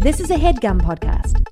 This is a HeadGum podcast.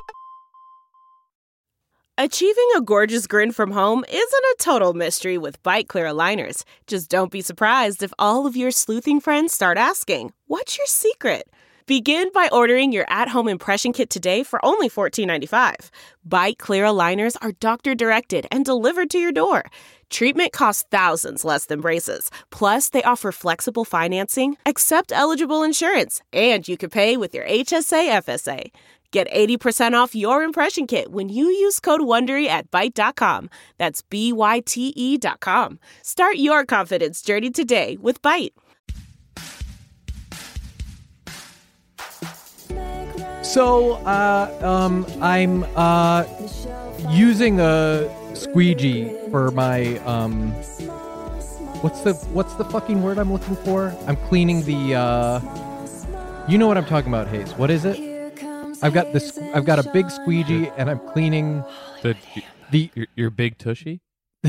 Achieving a gorgeous grin from home isn't a total mystery with Byte Clear aligners. Just don't be surprised if all of your sleuthing friends start asking, "What's your secret?" Begin by ordering your at-home impression kit today for only $14.95. Byte Clear aligners are doctor-directed and delivered to your door. Treatment costs thousands less than braces. Plus, they offer flexible financing, accept eligible insurance, and you can pay with your HSA FSA. Get 80% off your impression kit when you use code WONDERY at Byte.com. That's BYTE.com. Start your confidence journey today with Byte. So, I'm using a squeegee for my what's the fucking word I'm looking for? I'm cleaning the you know what I'm talking about, Hayes. What is it? I've got a big squeegee and I'm cleaning your big tushy.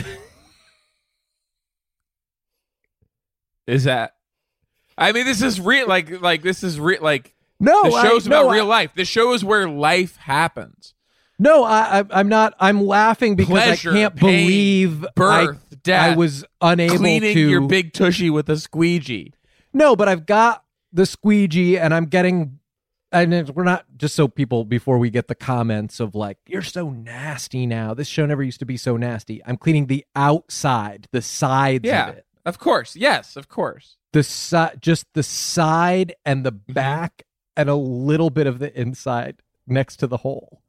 Is that? I mean, this is real. Like this is real. Like no, the show's about real life. The show is where life happens. No, I'm not. I'm laughing because Pleasure, I can't pain, believe birth, death, I was unable cleaning to your big tushy with a squeegee. No, but I've got the squeegee and I'm getting. And we're not, just so people, before we get the comments of like, you're so nasty now. This show never used to be so nasty. I'm cleaning the outside, the sides of it. Of course. Yes, of course. Just the side and the back and a little bit of the inside next to the hole.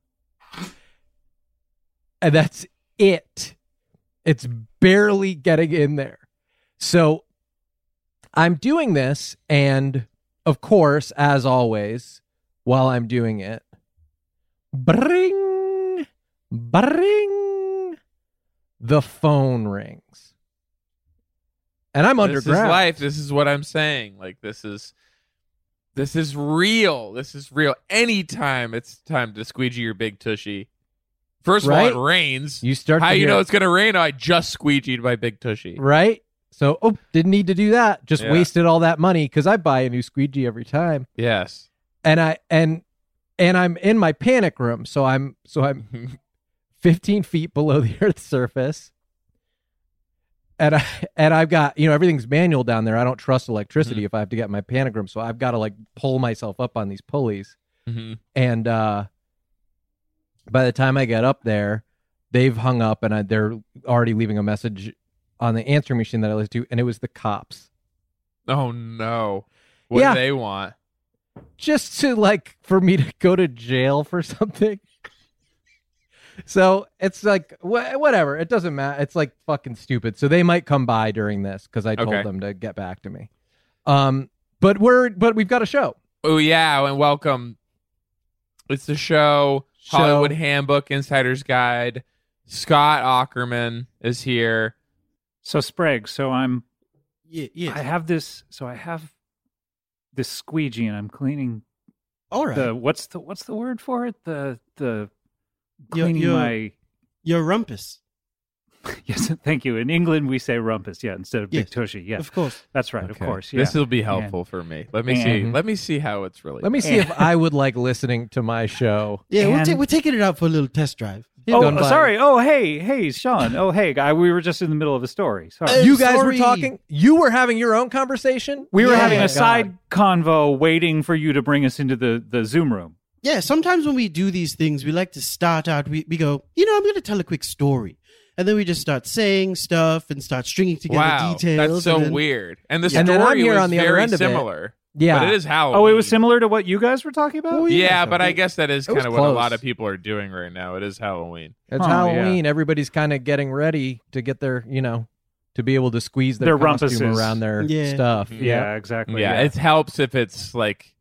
And that's it. It's barely getting in there. So I'm doing this, and of course, as always, while I'm doing it, bring, the phone rings. And I'm underground. This is life. This is what I'm saying. Like, this is real. This is real. Anytime it's time to squeegee your big tushy. First of all, it rains. You start. How you know it's going to rain? I just squeegeed my big tushy. Right? So, didn't need to do that. Just wasted all that money because I buy a new squeegee every time. Yes. And I'm in my panic room, so I'm 15 feet below the Earth's surface, and I've got everything's manual down there. I don't trust electricity if I have to get in my panic room, so I've got to like pull myself up on these pulleys. And by the time I get up there, they've hung up and they're already leaving a message on the answering machine that I listened to, and it was the cops. Oh no! What do they want? Just to for me to go to jail for something. So it's like whatever. It doesn't matter. It's like fucking stupid. So they might come by during this because I told them to get back to me. But we've got a show. Oh yeah, and welcome. It's the show Hollywood Handbook, Insider's Guide. Scott Aukerman is here. So Sprague, I'm. Yes. I have this squeegee, and I'm cleaning. All right. What's the word for it? The cleaning your rumpus. Yes, thank you. In England, we say rumpus, instead of big tushy. Yeah, of course. That's right. Okay. Of course. Yeah. This will be helpful for me. Let me see. Let me see how it's really. Let me see if I would like listening to my show. Yeah, we're taking it out for a little test drive. Sorry. Oh, hey, Sean. Oh, hey, guy. We were just in the middle of a story. Sorry. You guys were talking. You were having your own conversation. We were having a side convo, waiting for you to bring us into the Zoom room. Yeah. Sometimes when we do these things, we like to start out. We go, I'm going to tell a quick story. And then we just start saying stuff and start stringing together details. That's so weird. And the story then I'm here was on the other very end of similar. Yeah. But it is Halloween. Oh, it was similar to what you guys were talking about? Oh, yeah, but I guess that is kind of what a lot close. of people are doing right now. It is Halloween. It's Halloween. Yeah. Everybody's kind of getting ready to get their, to be able to squeeze their costume rumpuses around their stuff. Yeah, exactly. Yeah, it helps if it's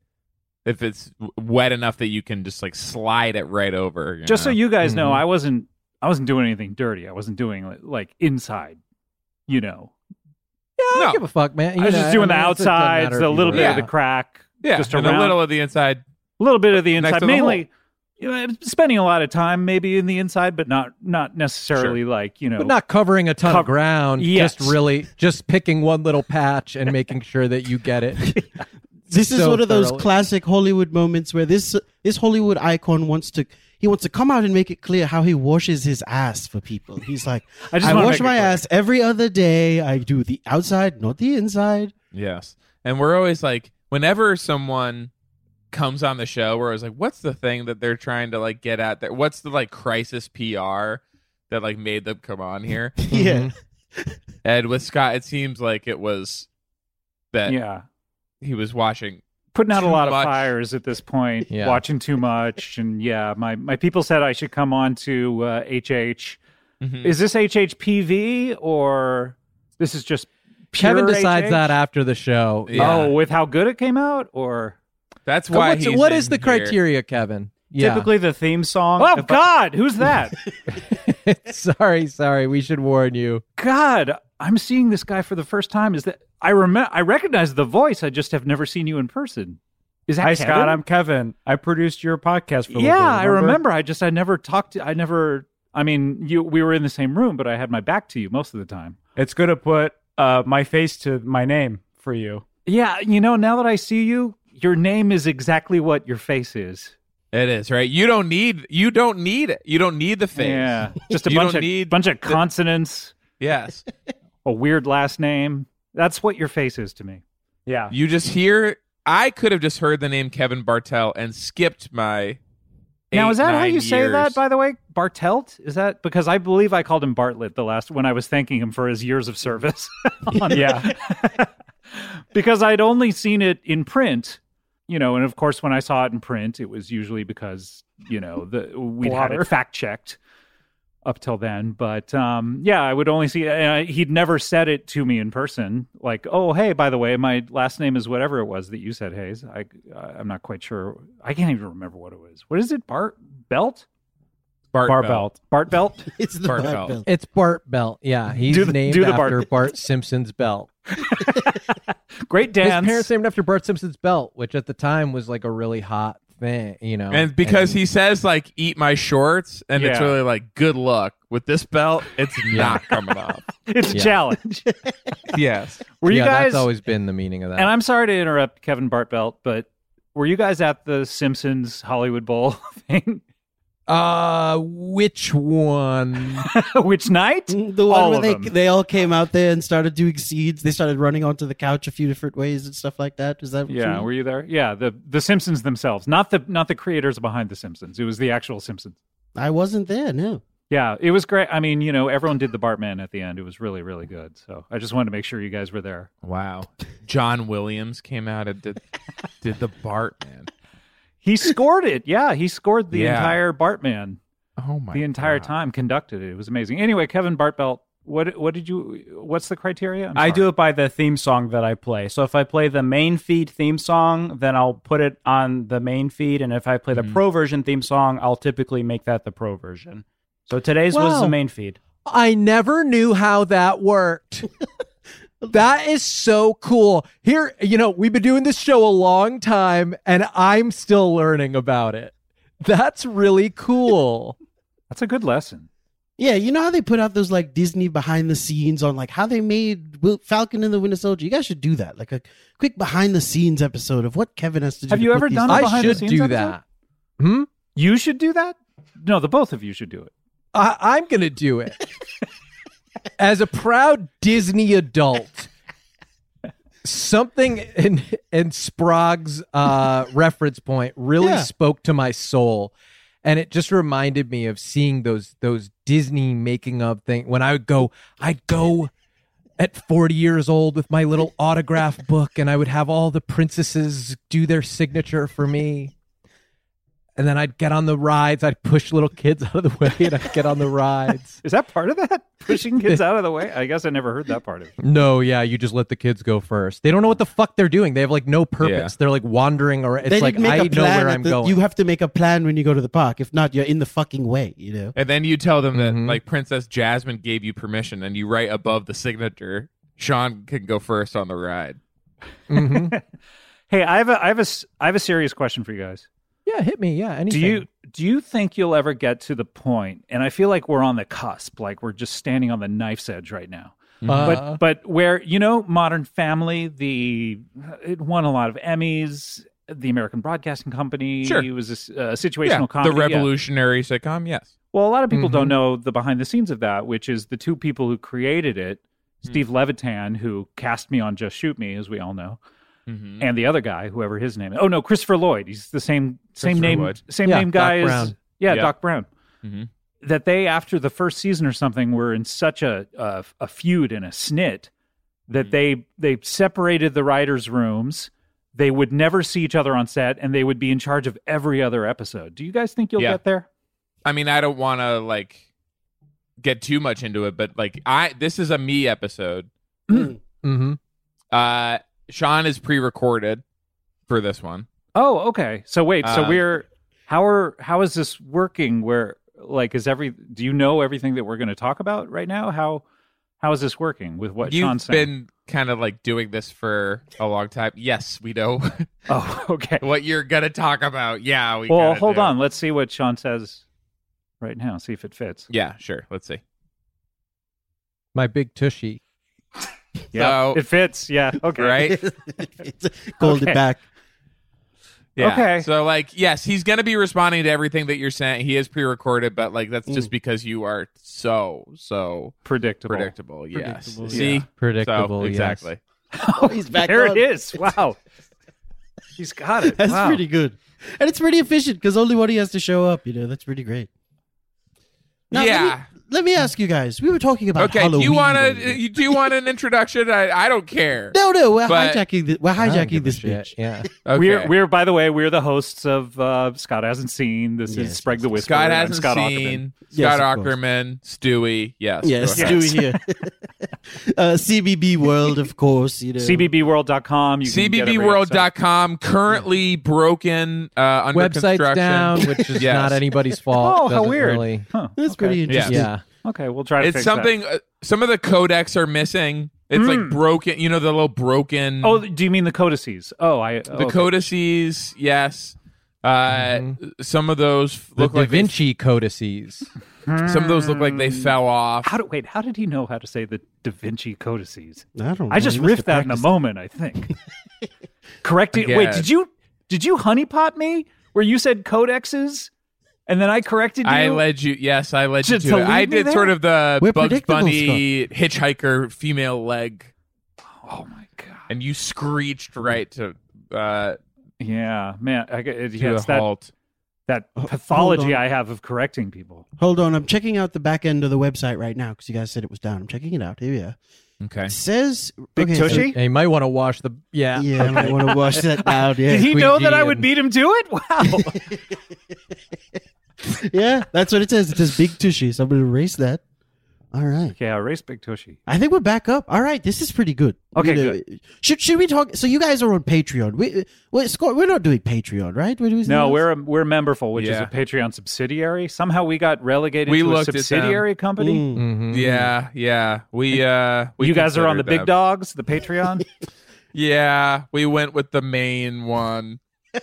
wet enough that you can just slide it right over. Just so you guys know, I wasn't doing anything dirty. I wasn't doing inside, Yeah, I don't give a fuck, man. I was just doing the outsides, a little bit of the crack. Yeah, just and around. a little of the inside. A little bit of the inside. Mainly, hole. Spending a lot of time maybe in the inside, but not necessarily But not covering a ton of ground. Yes. Just picking one little patch and making sure that you get it. This is so one of those thoroughly. classic Hollywood moments where this Hollywood icon wants to come out and make it clear how he washes his ass for people. He's like, I just I wanna wash make it my clear. ass every other day. I do the outside, not the inside. Yes. And we're always like, whenever someone comes on the show, we're always like, what's the thing that they're trying to like get at there? What's the like crisis PR that like made them come on here? Yeah. And with Scott, it seems like it was that Yeah. he was watching. Putting out a Too lot much. of fires at this point, Yeah. watching too much. And yeah, my people said I should come on to HH. Mhm. Is this HHPV or this is just pure Kevin decides HH? that after the show. Yeah. Oh, with how good it came out? Or That's why What he's is in the here. criteria, Kevin? Yeah. Typically, the theme song. oh if God, who's that? sorry. We should warn you. God, I'm seeing this guy for the first time. Is that I recognize the voice. I just have never seen you in person. Is that Hi, Kevin? Scott. I'm Kevin. I produced your podcast for a little Yeah, bit, I remember. I never talked to. I mean, we were in the same room, but I had my back to you most of the time. It's good to put my face to my name for you. Yeah, now that I see you, your name is exactly what your face is. It is, right? You don't need it. You don't need the face. Yeah, just a You bunch don't of need consonants, Yes. a weird last name. That's what your face is to me. Yeah. You just hear. I could have just heard the name Kevin Bartell and skipped my. Now, is that how 8-9 you say years. that, by the way? Bartelt? Is that because I believe I called him Bartlett the last when I was thanking him for his years of service? Yeah. Because I'd only seen it in print, and of course, when I saw it in print, it was usually because, we'd had Blotter. it fact checked up till then. But yeah, I would only see it. He'd never said it to me in person. Like, oh, hey, by the way, my last name is whatever it was that you said, Hayes. I'm not quite sure. I can't even remember what it was. What is it? Bart Belt? Bart Barbelt. Bart Belt? It's the Bart Bart Belt. Belt. It's Bart Belt. Yeah, he's Do the named Bart. after Bart Simpson's belt. Great His dance. parents named after Bart Simpson's belt, which at the time was like a really hot thing, And because he says like "eat my shorts," and it's Yeah. really like, "Good luck with this belt." It's not coming off. It's a Yeah. challenge. Yes. Were you guys? that's always been the meaning of that. And I'm sorry to interrupt Kevin Bartbelt, but were you guys at the Simpsons Hollywood Bowl thing? Which one? Which night? The All one where of them. they all came out there and started doing seeds. They started running onto the couch a few different ways and stuff like that. Is that what Yeah, you were you there? Yeah, the Simpsons themselves, not the creators behind the Simpsons. It was the actual Simpsons. I wasn't there, no. Yeah, it was great. I mean, everyone did the Bartman at the end. It was really, really good. So I just wanted to make sure you guys were there. Wow. John Williams came out and did the Bartman. He scored it. Yeah, he scored the Yeah. entire Bartman. Oh my! The entire God. time conducted it. It was amazing. Anyway, Kevin Bartbelt, what's the criteria? I do it by the theme song that I play. So if I play the main feed theme song, then I'll put it on the main feed. And if I play the pro version theme song, I'll typically make that the pro version. So today's was Wow. the main feed. I never knew how that worked. That is so cool. Here, we've been doing this show a long time, and I'm still learning about it. That's really cool. That's a good lesson. Yeah, you know how they put out those like Disney behind the scenes on like how they made Falcon and the Winter Soldier? You guys should do that. Like a quick behind the scenes episode of what Kevin has to do. Have to you put ever these done a things- I behind the should scenes do episode? that. You should do that? No, the both of you should do it. I'm going to do it. As a proud Disney adult, something in Sprague's reference point really Yeah. spoke to my soul. And it just reminded me of seeing those Disney making of thing. When I'd go at 40 years old with my little autograph book, and I would have all the princesses do their signature for me. And then I'd get on the rides. I'd push little kids out of the way, and I'd get on the rides. Is that part of that? Pushing kids out of the way? I guess I never heard that part of it. No, yeah, you just let the kids go first. They don't know what the fuck they're doing. They have like no purpose. Yeah. They're like wandering around. It's They like didn't make I a know plan where at I'm the- going. You have to make a plan when you go to the park. If not, you're in the fucking way, And then you tell them that Mhm. like Princess Jasmine gave you permission, and you write above the signature, "Sean can go first on the ride." Mhm. Hey, I have a serious question for you guys. Yeah, hit me. Yeah, anything. Do you think you'll ever get to the point, and I feel like we're on the cusp, like we're just standing on the knife's edge right now, But where, Modern Family, it won a lot of Emmys. The American Broadcasting Company. Sure. It was a situational comedy. The revolutionary sitcom, yes. Well, a lot of people don't know the behind the scenes of that, which is the two people who created it, Steve Levitan, who cast me on Just Shoot Me, as we all know, and the other guy, whoever his name is. Oh no, Christopher Lloyd. He's the same name Lloyd. name guy Doc as Brown. Doc Brown. That they, after the first season or something, were in such a feud and a snit that they separated the writers' rooms. They would never see each other on set, and they would be in charge of every other episode. Do you guys think you'll get there? I mean, I don't want to get too much into it, but this is a me episode. Mm-hmm. Sean is pre-recorded for this one. Oh, okay. So wait, how is this working? Where do you know everything that we're going to talk about right now? How is this working with what Sean's saying? You've been kind of doing this for a long time. Yes, we know. Oh, okay. What you're going to talk about. Yeah. Well, hold on. Let's see what Sean says right now. See if it fits. Yeah, sure. Let's see. My big tushy. Yeah, So- it fits. Yeah. Okay. Right? Called Okay. it back. Yeah. Okay. So, yes, he's going to be responding to everything that you're saying. He is pre-recorded, but, that's just because you are so Predictable. Yes. Predictable, See? Predictable, So, exactly. Oh, He's back there on. it is. Wow. He's got it. That's Wow. pretty good. And it's pretty efficient because only one he has to show up. That's pretty great. Now, Yeah. Let me ask you guys. We were talking about Okay, Halloween. do earlier. you want an introduction? I don't care. No, we're But- hijacking. We're I don't hijacking give a this shit. bitch. Yeah. Okay. We're by the way, we're the hosts of Scott Hasn't Seen. This Yes, is Sprague the Whisperer. Scott I'm hasn't Scott seen. Ackerman. Yes, Scott of course. Ackerman, Stewie. Yes. Yes, go ahead. Stewie here. CBB World, of course. CBBworld.com. You can get every episode. CBBworld.com, currently broken, under Website's construction. down, which is Yes. not anybody's fault. Oh, how Doesn't weird. Really, Huh. That's Okay. pretty interesting. yeah. Okay, we'll try to It's fix something, some of the codecs are missing. It's broken, the little broken. that. Oh, do you mean the codices? Oh, the codices, yes. Some of those The look Da like Vinci codices. some of those look like they fell off. How did he know how to say the Da Vinci codices? I don't know. I just He must riffed have that in a practiced. moment, I think. Correcting. I Wait, guess. did you honeypot me where you said codexes and then I corrected you? I led you to To it. lead I me did there? sort of the We're Bugs predictable, Bunny hitchhiker female leg, Oh my god. and you screeched right to Yeah, man. It's a that halt. hold pathology on. I have of correcting people. Hold on. I'm checking out the back end of the website right now because you guys said it was down. I'm checking it out. Here we are. Okay. It says... Big okay, so- Tushy? And you might want to wash the. Yeah. Yeah, I might want to wash that out. Yeah. Did he know that I squeegee would and- beat him to it? Wow. Yeah, that's what it says. It says Big Tushy, so I'm going to erase that. All right. Yeah, race Big Tushy. I think we're back up. All right, this is pretty good. Okay, good. Should we talk? So you guys are on Patreon. Scott, we're not doing Patreon, right? We're doing No, something else? we're Memberful, which is Yeah. a Patreon subsidiary. Somehow we got relegated We to a looked at them. subsidiary company. Mm. Mhm. Yeah. We You guys are on the considered big that. dogs, the Patreon. Yeah, we went with the main one.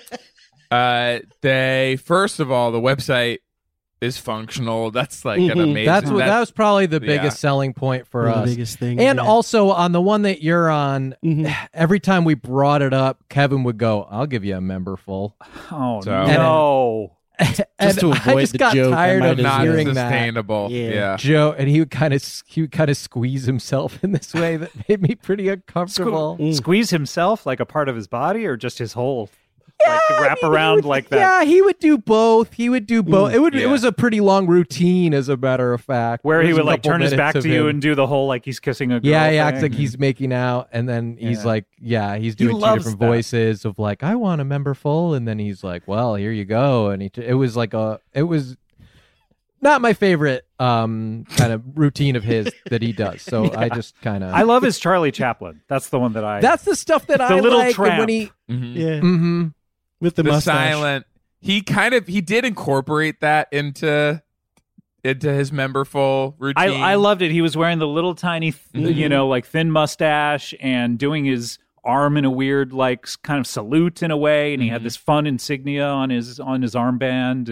They first of all, the website is functional. That's an amazing. That was probably the Yeah. biggest selling point for One of us. the biggest things. And yeah. also on the one that you're on, Mhm. every time we brought it up, Kevin would go, "I'll give you a memberful." Oh So- no! And to I avoid just the got joke, I tired might of as not well. hearing that. sustainable. Yeah. Yeah. Joe, and he would kind of squeeze himself in this way that made me pretty uncomfortable. Squeeze himself like a part of his body, or just his whole wrap I mean, around he would- like that. Yeah, he would do both. It Yeah. was a pretty long routine, as a matter of fact. Where he There's a would couple turn his back minutes to of you him. and do the whole he's kissing a girl. Yeah, he acts thing. like he's making out, and then he's Yeah. he's doing two loves different that. voices of I want a memberful, and then he's like, well, here you go, and it was not my favorite kind of routine of his that he does. So I just kind of I love his Charlie Chaplin. That's the one that I. that's the stuff that The I little like. And tramp. when he, Yeah, Mhm. with the The mustache. silent. He did incorporate that into his memberful routine. I loved it. He was wearing the little tiny, thin mustache and doing his arm in a weird, kind of salute in a way. And he had this fun insignia on his armband. And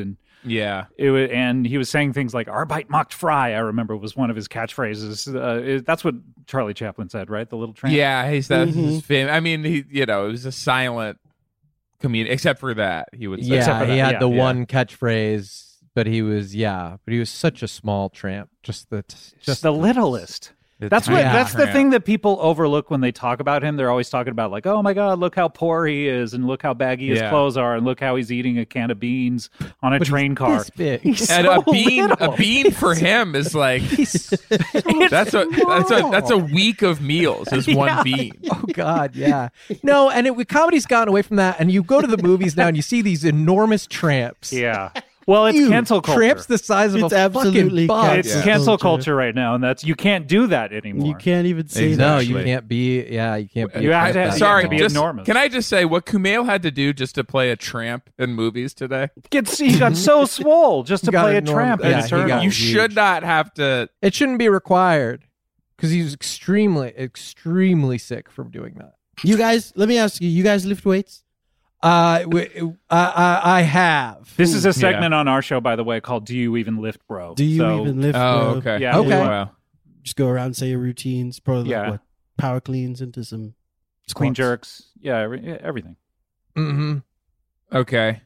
Yeah. And he was saying things like "Arbeit macht frei." I remember was one of his catchphrases. That's what Charlie Chaplin said, right? The little tramp. Yeah, he said his fame. I mean, it was a silent comedian, except for that. He would say. Yeah, he had the yeah. one catchphrase, but he was such a small tramp. Just the littlest. That's tiny that's the tramp. thing that people overlook when they talk about him. They're always talking about like, oh my God, look how poor he is, and look how baggy his Yeah. clothes are, and look how he's eating a can of beans on a train car. This big. He's And so a bean for him is like that's a week of meals is one bean. Oh God, yeah. No, and comedy's gotten away from that. And you go to the movies now, and you see these enormous tramps. Yeah. Well, it's Huge cancel culture. Tramps the size of It's a absolutely fucking bus. It's Yeah. cancel Culture. culture right now, and you can't do that anymore. You can't even say No, that. you Exactly. can't be. Yeah, you can't be. You have to- that Sorry, to be small. enormous. Can I just say what Kumail had to do just to play a tramp in movies today? He got so swole just to Got play a enormous- tramp. yeah, in he Eternal. got You huge. should not have to. It shouldn't be required because he was extremely, extremely sick from doing that. You guys, let me ask you. You guys lift weights? I have. This is a segment on our show, by the way, called "Do You Even Lift, Bro?" Do you So- even lift? Oh, bro? okay. Yeah. Okay. Wow. Just go around, say your routines. Probably Yeah. what, power cleans into some clean squats. jerks? Yeah, everything. Mm-hmm. Okay.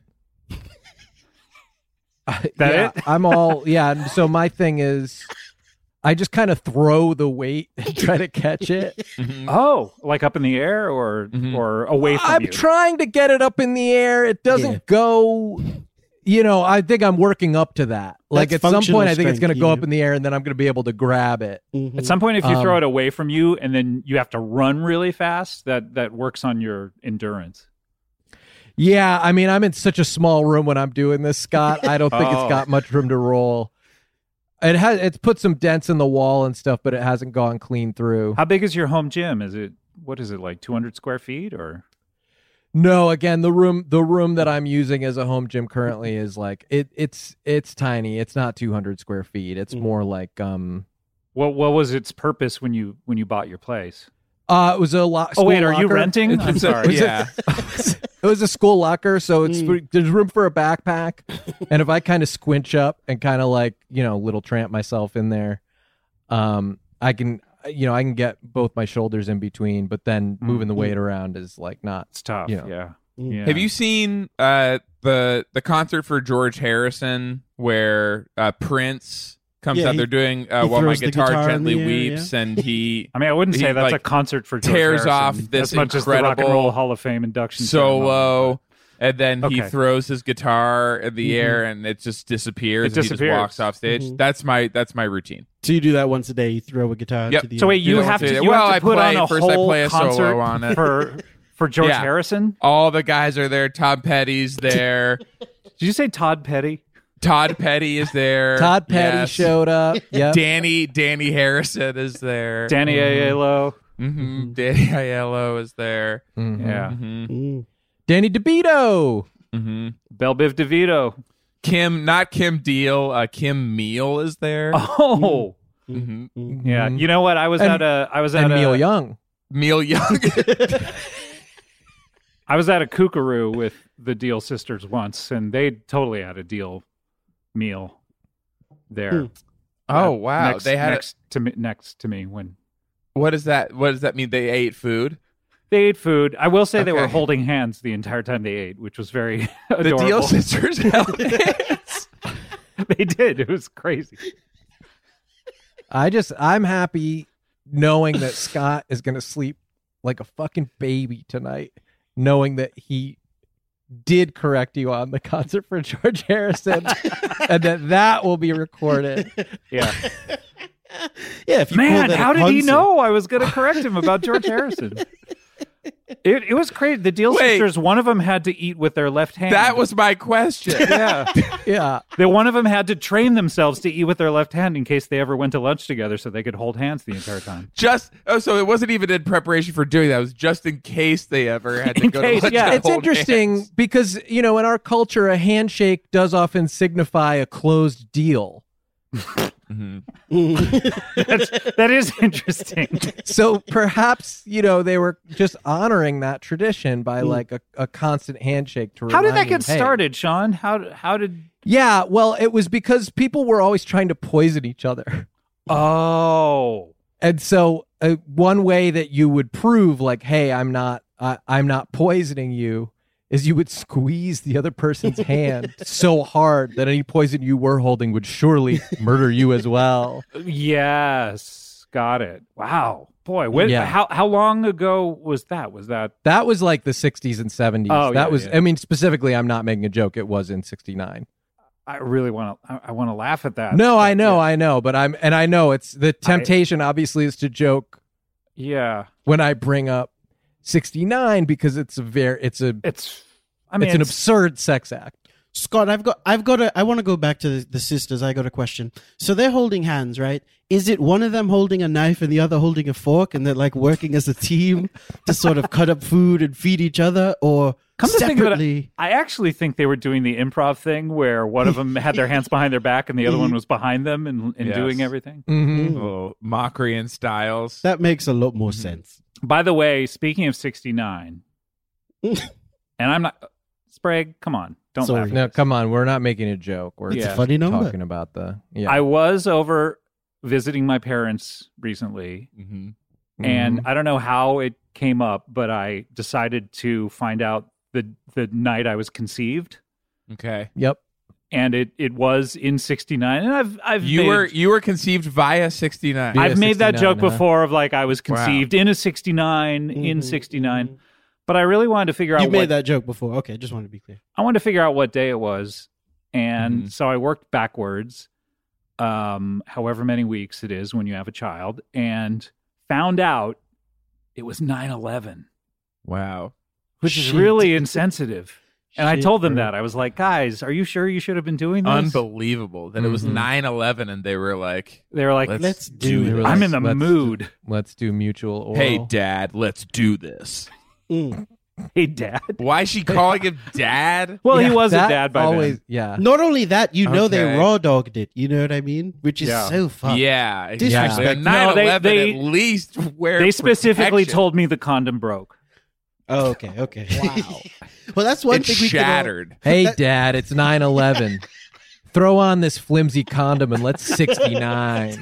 That it? I'm all So my thing is, I just kind of throw the weight and try to catch it. Oh, like up in the air or away from I'm you? trying to get it up in the air. It doesn't Yeah. go. I think I'm working up to that. Like That's at some functional point, I think it's going to strength, go you up in the air, and then I'm going to be able to grab it. Mhm. At some point, if you throw Um, it away from you and then you have to run really fast, that works on your endurance. Yeah, I mean, I'm in such a small room when I'm doing this, Scott. I don't think Oh. it's got much room to roll. It's put some dents in the wall and stuff, but it hasn't gone clean through. How big is your home gym? What is it, like 200 square feet or? No, again, the room that I'm using as a home gym currently is like it's tiny. It's not 200 square feet. It's more like What was its purpose when you bought your place? it was a lot. Oh wait, are you renting? I'm It's a- sorry. yeah. It was a school locker, so there's room for a backpack, and if I kind of squinch up and kind of like little tramp myself in there, I can get both my shoulders in between, but then moving the weight around is like not. It's tough. Yeah. Have you seen the concert for George Harrison where Prince comes Yeah, out? They're doing While My throws the Guitar guitar in the Gently air, Weeps, and he I mean, I wouldn't say He, that's like, a concert for George tears Harrison, off this as much as the Rock and incredible Roll Hall of Fame induction ceremony. solo, and then he Okay. throws his guitar in the air, and it just disappears. It and He disappears. just walks off stage. That's my routine. So you do that once a day. You throw a guitar Yep. to the So wait, You you don't have say to that. you Well, have I to put play- on a first I whole play a solo concert on it. for George Yeah. Harrison. All the guys are there. Tom Petty's there. Did you say Todd Petty? Todd Petty is there. Todd Petty Yes. showed up. Yep. Danny Harrison is there. Danny Aiello. Danny Aiello is there. Mhm. Yeah. Mm. Danny DeVito. Belle Biv DeVito. Not Kim Deal. Kim Meal is there. Oh. Mhm. Yeah. You know what? I was And- at And Neil Young. Meal Young. I was at a kookaroo with the Deal sisters once, and they totally had a Deal meal there. Oh wow! Next, they had. next to me when What does that? What does that mean? They ate food. they ate food. I will say they were Okay. holding hands the entire time they ate, which was very The adorable. Deal sisters held hands. They did. It was crazy. I'm happy knowing that Scott is going to sleep like a fucking baby tonight, knowing that he did correct you on the concert for George Harrison and that will be recorded. Yeah. Yeah, if you call Man, that a how did he concert- know I was going to correct him about George Harrison? It was crazy. The Deal Wait. sisters, one of them had to eat with their left hand. That was my question. yeah. Yeah. One of them had to train themselves to eat with their left hand in case they ever went to lunch together, so they could hold hands the entire time. So it wasn't even in preparation for doing that. It was just in case they ever had to In go case, to lunch. yeah. and It's hold interesting hands. because, in our culture, a handshake does often signify a closed deal. That is interesting. So perhaps, they were just honoring that tradition by like a constant handshake to How did that remind get him, hey. started, Sean? How did Yeah, well, it was because people were always trying to poison each other. Oh. And so one way that you would prove like, hey, I'm not poisoning you is you would squeeze the other person's hand so hard that any poison you were holding would surely murder you as well. Yes. Got it. Wow. Boy, Yeah. how long ago was that? That was like the 60s and 70s. Oh, that yeah, was, yeah. I mean, specifically, I'm not making a joke. It was in 69. I really want to laugh at that. No, but I know, yeah. I know. But I know it's the temptation, obviously, is to joke Yeah. when I bring up 69 because it's an absurd sex act. Scott, I want to go back to the sisters. I got a question. So they're holding hands, right? Is it one of them holding a knife and the other holding a fork, and they're like working as a team to sort of cut up food and feed each other, or Come to think of separately? it, I actually think they were doing the improv thing where one of them had their hands behind their back and the other one was behind them and Yes. doing everything. Mm-hmm. Oh, mockery and styles. That makes a lot more sense. By the way, speaking of 69, and I'm not Sprague, come on. Don't Sorry. laugh. No, come on. We're not making a joke. We're It's a just funny number. talking about yeah. I was over visiting my parents recently, Mm-hmm. and I don't know how it came up, but I decided to find out the night I was conceived, Okay. Yep. and it was in 69. And I've You were conceived via 69. Via I've made that 69, joke huh? before of like I was conceived in a 69 in 69, but I really wanted to figure out You made what that joke before. Okay, just want to be clear. I wanted to figure out what day it was, and so I worked backwards, however many weeks it is when you have a child, and found out it was 9/11, Wow. which is Shit. really insensitive. And I Shit, told them bro. that. I was like, guys, are you sure you should have been doing this? Unbelievable that it was 9/11 and they were like, They were like, Let's do They were it. I'm like, in the let's- mood. Let's do mutual oral. "Hey, Dad, let's do this." Hey, Dad. Why is she calling him Dad? Well, he Yeah, was a that dad by always, then. Yeah. Not only that, they Okay. raw dogged it. You know what I mean? Which is Yeah. so fun. Yeah, exactly. Disrespect. On No, 9/11, they- at least wear They specifically protection. told me the condom broke. Oh, okay. Wow. Well, that's one It thing we can all- shattered. Hey, Dad, it's 9/11. Throw on this flimsy condom and let's 69.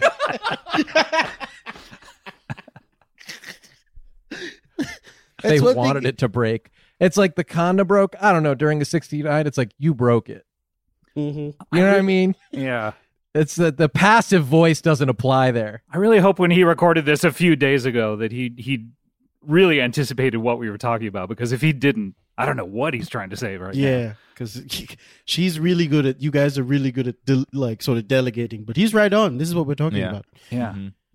They That's one wanted thing- it to break. It's like the condom broke. I don't know. During a 69, it's like you broke it. Mhm. You know what I mean? Yeah. It's the passive voice doesn't apply there. I really hope when he recorded this a few days ago that he really anticipated what we were talking about, because if he didn't, I don't know what he's trying to say right now. Yeah, because she's really good at. You guys are really good at sort of delegating. But he's right on. This is what we're talking Yeah. about. Yeah.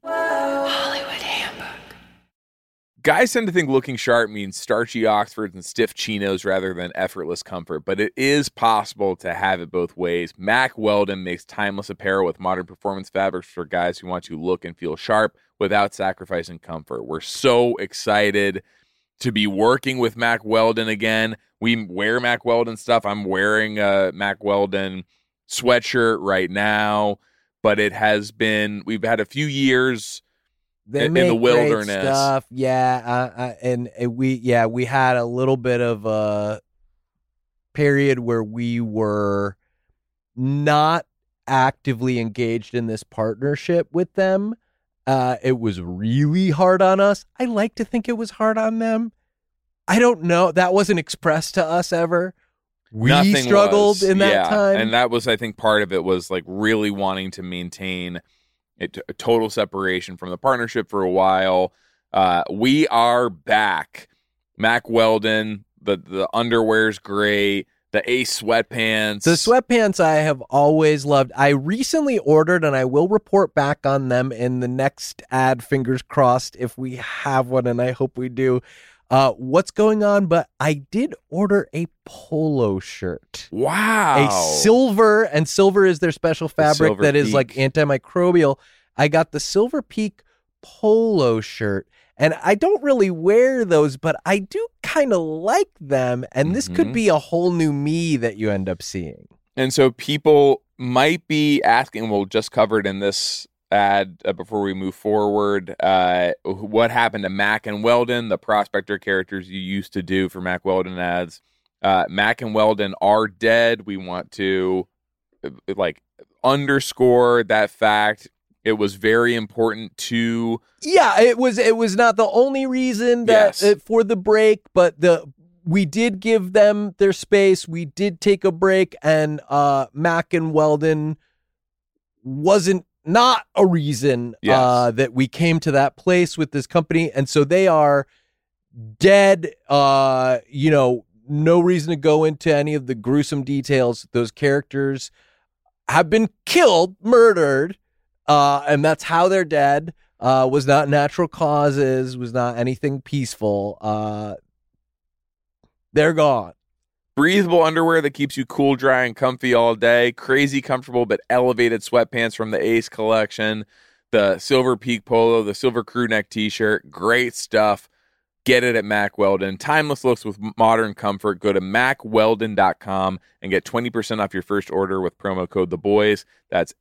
Guys tend to think looking sharp means starchy Oxfords and stiff chinos rather than effortless comfort, but it is possible to have it both ways. Mack Weldon makes timeless apparel with modern performance fabrics for guys who want to look and feel sharp without sacrificing comfort. We're so excited to be working with Mack Weldon again. We wear Mack Weldon stuff. I'm wearing a Mack Weldon sweatshirt right now, but we've had a few years They in make the great wilderness. stuff. Yeah, and we had a little bit of a period where we were not actively engaged in this partnership with them. It was really hard on us. I like to think it was hard on them. I don't know. That wasn't expressed to us ever. We Nothing struggled was. in that time. And that was, I think, part of it was like really wanting to maintain a total separation from the partnership for a while. We are back. Mack Weldon, the underwear's great. The Ace sweatpants. The sweatpants I have always loved. I recently ordered, and I will report back on them in the next ad, fingers crossed, if we have one, and I hope we do. What's going on? But I did order a polo shirt. Wow. A silver, and silver is their special fabric Silver that is Peak. like antimicrobial. I got the Silver Peak polo shirt. And I don't really wear those, but I do kind of like them. And this could Mhm. be a whole new me that you end up seeing. And so people might be asking, we'll just cover it in this ad before we move forward, what happened to Mack and Weldon, the prospector characters you used to do for Mack Weldon ads. Mack and Weldon are dead. We want to like underscore that fact. It was very important to. Yeah, it was not the only reason that for the break, but we did give them their space. We did take a break, and Mack and Weldon wasn't not a reason that we came to that place with this company, and so they are dead. No reason to go into any of the gruesome details. Those characters have been killed, murdered. And that's how they're dead. Was not natural causes, was not anything peaceful. They're gone. Breathable underwear that keeps you cool, dry, and comfy all day. Crazy comfortable but elevated sweatpants from the Ace collection. The Silver Peak Polo, the Silver Crew Neck t-shirt. Great stuff. Get it at Mack Weldon. Timeless looks with modern comfort. Go to MackWeldon.com and get 20% off your first order with promo code THEBOYS. That's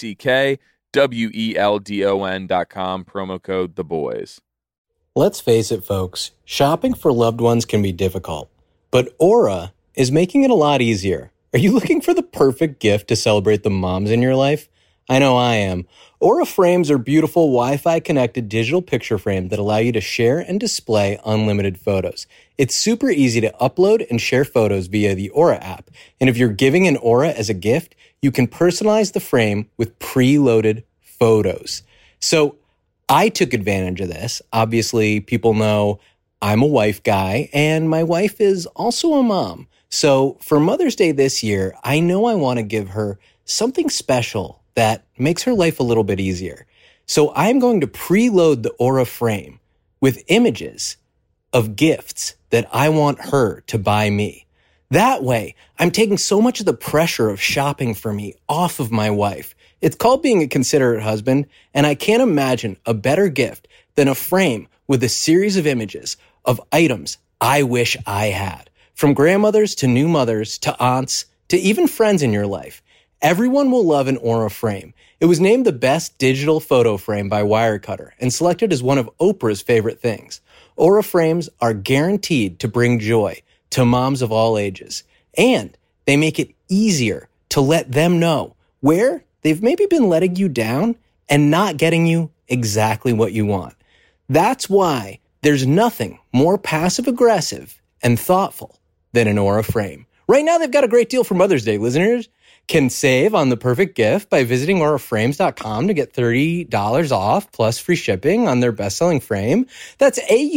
MackWeldon.com, promo code THEBOYS. Let's face it, folks. Shopping for loved ones can be difficult, but Aura is making it a lot easier. Are you looking for the perfect gift to celebrate the moms in your life? I know I am. Aura frames are beautiful Wi-Fi connected digital picture frames that allow you to share and display unlimited photos. It's super easy to upload and share photos via the Aura app. And if you're giving an Aura as a gift, you can personalize the frame with preloaded photos. So I took advantage of this. Obviously, people know I'm a wife guy, and my wife is also a mom. So for Mother's Day this year, I know I want to give her something special that makes her life a little bit easier. So I'm going to preload the Aura frame with images of gifts that I want her to buy me. That way, I'm taking so much of the pressure of shopping for me off of my wife. It's called being a considerate husband, and I can't imagine a better gift than a frame with a series of images of items I wish I had. From grandmothers to new mothers to aunts to even friends in your life. Everyone will love an Aura frame. It was named the best digital photo frame by Wirecutter and selected as one of Oprah's favorite things. Aura frames are guaranteed to bring joy to moms of all ages. And they make it easier to let them know where they've maybe been letting you down and not getting you exactly what you want. That's why there's nothing more passive-aggressive and thoughtful than an Aura frame. Right now, they've got a great deal for Mother's Day. Listeners can save on the perfect gift by visiting auraframes.com to get $30 off plus free shipping on their best-selling frame. That's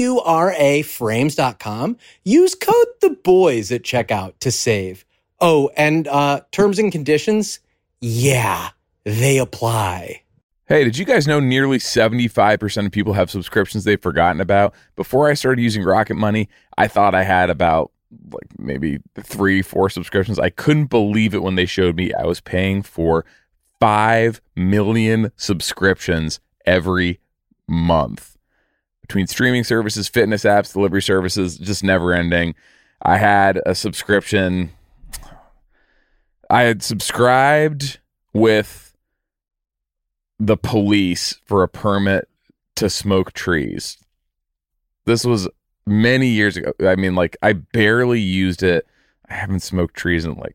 AURAFrames.com. Use code THEBOYS at checkout to save. Oh, and terms and conditions? Yeah, they apply. Hey, did you guys know nearly 75% of people have subscriptions they've forgotten about? Before I started using Rocket Money, I thought I had about maybe 3-4 subscriptions. I couldn't believe it when they showed me I was paying for 5 million subscriptions every month. Between streaming services, fitness apps, delivery services, just never ending. I had a subscription. I had subscribed with the police for a permit to smoke trees. This was many years ago. I mean, I barely used it. I haven't smoked trees in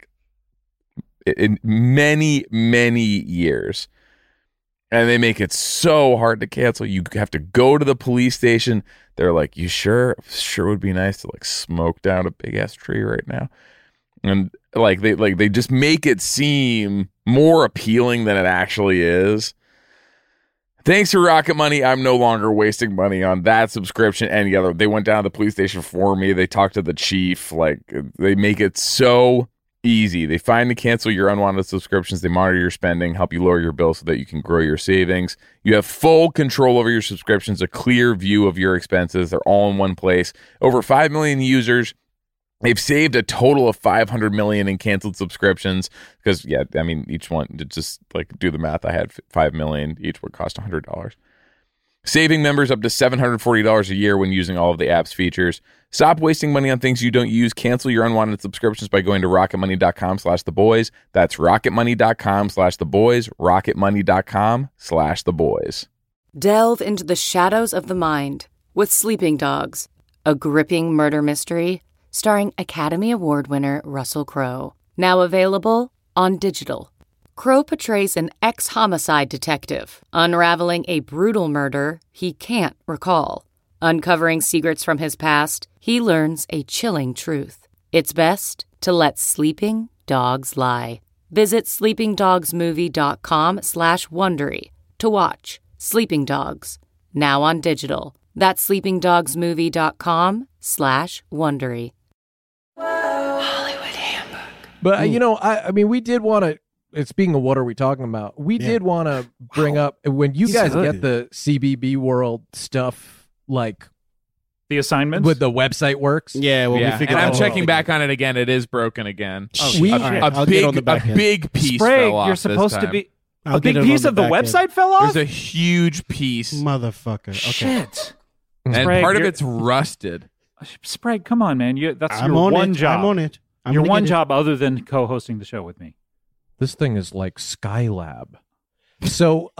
many, many years. And they make it so hard to cancel. You have to go to the police station. They're like, you sure would be nice to smoke down a big ass tree right now. And they just make it seem more appealing than it actually is. Thanks to Rocket Money, I'm no longer wasting money on that subscription. Any other, they went down to the police station for me. They talked to the chief. They make it so easy. They find and cancel your unwanted subscriptions. They monitor your spending, help you lower your bill so that you can grow your savings. You have full control over your subscriptions, a clear view of your expenses. They're all in one place. Over 5 million users. They've saved a total of $500 million in canceled subscriptions because, each one, just do the math. I had 5 million. Each would cost $100. Saving members up to $740 a year when using all of the app's features. Stop wasting money on things you don't use. Cancel your unwanted subscriptions by going to rocketmoney.com/theboys. That's rocketmoney.com/theboys. rocketmoney.com/theboys. Delve into the shadows of the mind with Sleeping Dogs, a gripping murder mystery starring Academy Award winner Russell Crowe. Now available on digital. Crow portrays an ex-homicide detective, unraveling a brutal murder he can't recall. Uncovering secrets from his past, he learns a chilling truth. It's best to let sleeping dogs lie. Visit sleepingdogsmovie.com/Wondery to watch Sleeping Dogs, now on digital. That's sleepingdogsmovie.com/Wondery. Hollywood Handbook. But I mean, we did want to. Speaking of what are we talking about? We did want to bring up when you guys get the CBB World stuff, like the assignments with the website works. Yeah, well, we figured. And I'm out checking back on it again. It is broken again. I'll get on the back end. A big piece Sprague, fell off. you're supposed this to time. be. I'll A big get it piece on of the back end. website fell off? There's a huge piece, Motherfucker. Okay. Shit. and Sprague, part of you're- it's rusted. Sprague, come on, man. That's I'm your on one it. job. I'm on it. I'm Your gonna one get it. job other than co-hosting the show with me. This thing is like Skylab. So,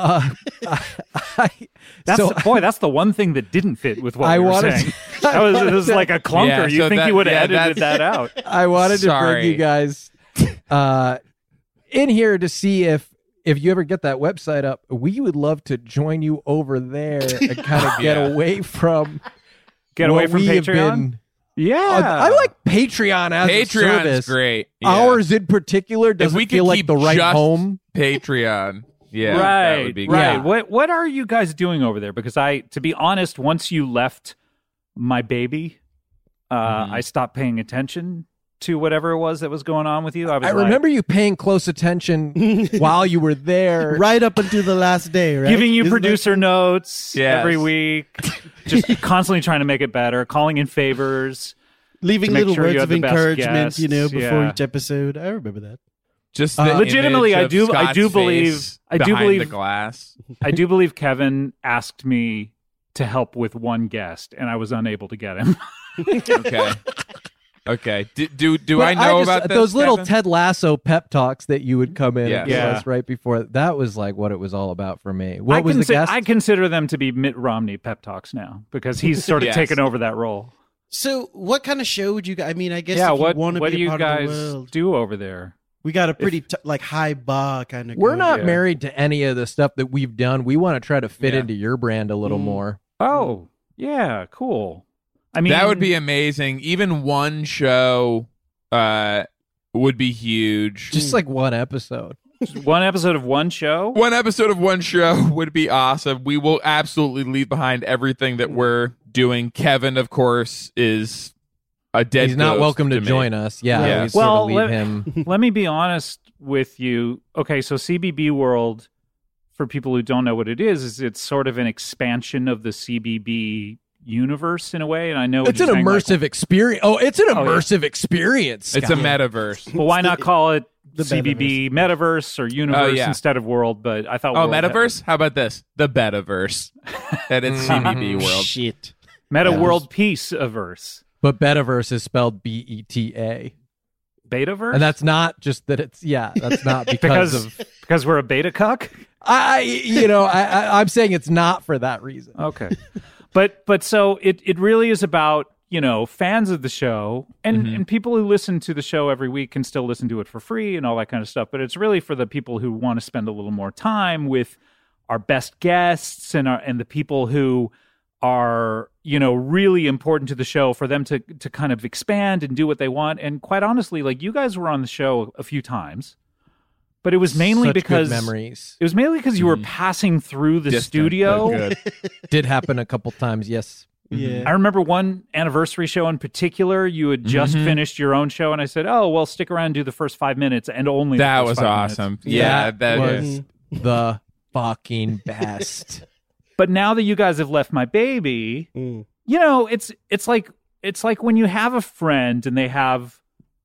That's the one thing that didn't fit with what I we were wanted saying. to- It was like a clunker. Yeah, You so think that- you would yeah, have edited that out? I wanted to bring Sorry. you guys in here to see if you ever get that website up. We would love to join you over there and kind of get Yeah. away from Get away what from we have Patreon? been- Yeah. I like Patreon as a Patreon's service. great. Yeah. Ours in particular doesn't we could feel like keep the right just home. Patreon. Yeah, right, that would be right. great. What are you guys doing over there? Because to be honest, once you left my baby, I stopped paying attention to whatever it was that was going on with you. I remember you paying close attention while you were there. Right up until the last day, right? giving you Isn't producer notes Yes. every week, just constantly trying to make it better, calling in favors. that leaving to make little sure you words had of the best encouragement, guests, before yeah. each episode? I remember that. Just the Legitimately, image I of do Scott's believe- face I do behind believe- the glass. I do believe Kevin asked me to help with one guest, and I was unable to get him. Okay. Do But I know just- about this, those little Kevin? Ted Lasso pep talks that you would come in Yes. and give Yeah. us right before? That was like what it was all about for me. What was the guest? I consider them to be Mitt Romney pep talks now because he's sort of Yes. taken over that role. So, what kind of show would you guys? I mean, I guess Yeah, if what you want to what be do a you part of the guys world, do over there? we got a pretty high bar kind of. We're not Yeah. married to any of the stuff that we've done. We want to try to fit Yeah. into your brand a little more. Oh, yeah, cool. I mean, that would be amazing. Even one show would be huge. Just like one episode. one episode of one show. One episode of one show would be awesome. We will absolutely leave behind everything that we're doing. Kevin, of course, is a dead He's not ghost welcome to me. join us. Yeah, Yeah. we sort Well, of leave him. Let me be honest with you. Okay, so CBB World, for people who don't know what it is it's sort of an expansion of the CBB universe in a way. And I know what It's an you're saying, like, immersive experience. Oh, it's an yeah. immersive experience. It's a metaverse. well, why not call it the CBB Metaverse or Universe yeah. instead of World? But I thought Oh, World had- metaverse? How about this? The Betaverse. That is CBB world. Shit. Meta Yeah. World Peace Averse. But Betaverse is spelled BETA. Betaverse? And that's not just that it's that's not because because we're a beta cuck? I'm saying it's not for that reason. Okay. But so it really is about, fans of the show and people who listen to the show every week can still listen to it for free and all that kind of stuff. But it's really for the people who want to spend a little more time with our best guests and the people who are, really important to the show, for them to kind of expand and do what they want. And quite honestly, like, you guys were on the show a few times, but it was mainly Such good because memories. It was mainly because you were passing through the Distant, studio. but good. Did happen a couple times, yes. Yeah. I remember one anniversary show in particular. You had just finished your own show, and I said, "Oh, well, stick around and do the first 5 minutes," and only the That first was 5 minutes. awesome. Yeah, that was is. the fucking best. But now that you guys have left my baby, it's like when you have a friend and they have,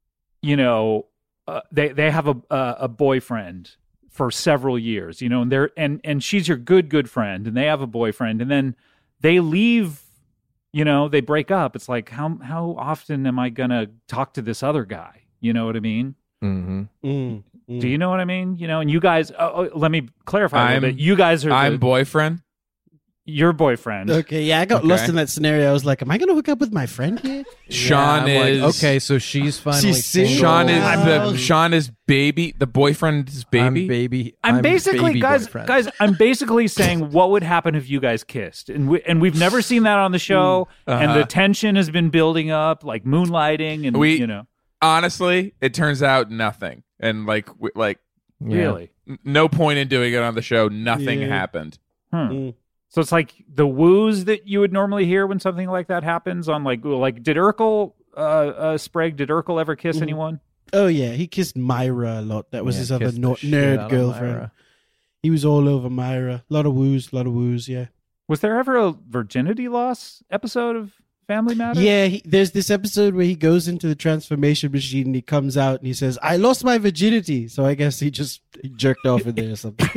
they have a boyfriend for several years, and they're and she's your good friend, and they have a boyfriend, and then they leave. They break up. It's like, how often am I gonna talk to this other guy? You know what I mean? Mm-hmm. Do you know what I mean? And you guys, let me clarify a little bit. You guys are I'm boyfriend. Your boyfriend. Okay, yeah, I got lost in that scenario. I was like, am I going to hook up with my friend here? Sean Yeah, I'm is like, okay, so she's finally She's single. single. Sean is baby, the boyfriend's baby. I'm basically, baby guys, boyfriend. I'm basically saying what would happen if you guys kissed, and we've never seen that on the show, and the tension has been building up, like moonlighting, and you know, honestly, it turns out nothing, and really, no point in doing it on the show. Nothing happened. So it's like the woos that you would normally hear when something like that happens on like did Urkel Sprague, did Urkel ever kiss anyone? Oh yeah, he kissed Myra a lot. That was his other kissed the shit out nerd of girlfriend. Myra. He was all over Myra. A lot of woos, yeah. Was there ever a virginity loss episode of Family Matters? Yeah, there's this episode where he goes into the transformation machine and he comes out and he says, I lost my virginity. So I guess he jerked off in there or something.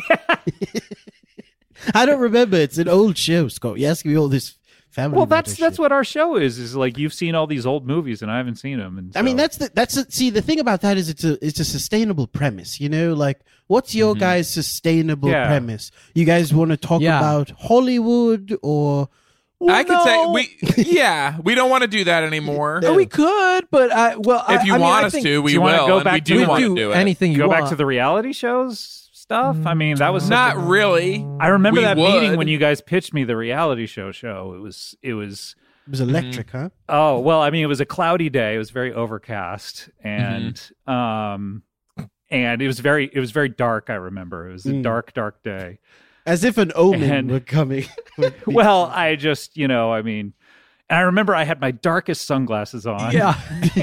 I don't remember. It's an old show, Scott. You're asking me all this Family Well, Matters that's shit. what our show is like you've seen all these old movies and I haven't seen them. And I mean, so- see, the thing about that is it's a sustainable premise, you know? Like, what's your guys' sustainable premise? You guys want to talk about Hollywood or... I could say we don't want to do that anymore. We could, but if you want us to, we you wanna will. go And back we to do the- want to do it. anything you go want. back to the reality shows stuff. I mean, that was Not really. I remember We that would. meeting when you guys pitched me the reality show. It was It was electric, huh? oh well. I mean, it was a cloudy day. It was very overcast, and and it was very dark. I remember it was a dark day. As if an omen And- were coming. Well, I just I mean, and I remember I had my darkest sunglasses on. Yeah.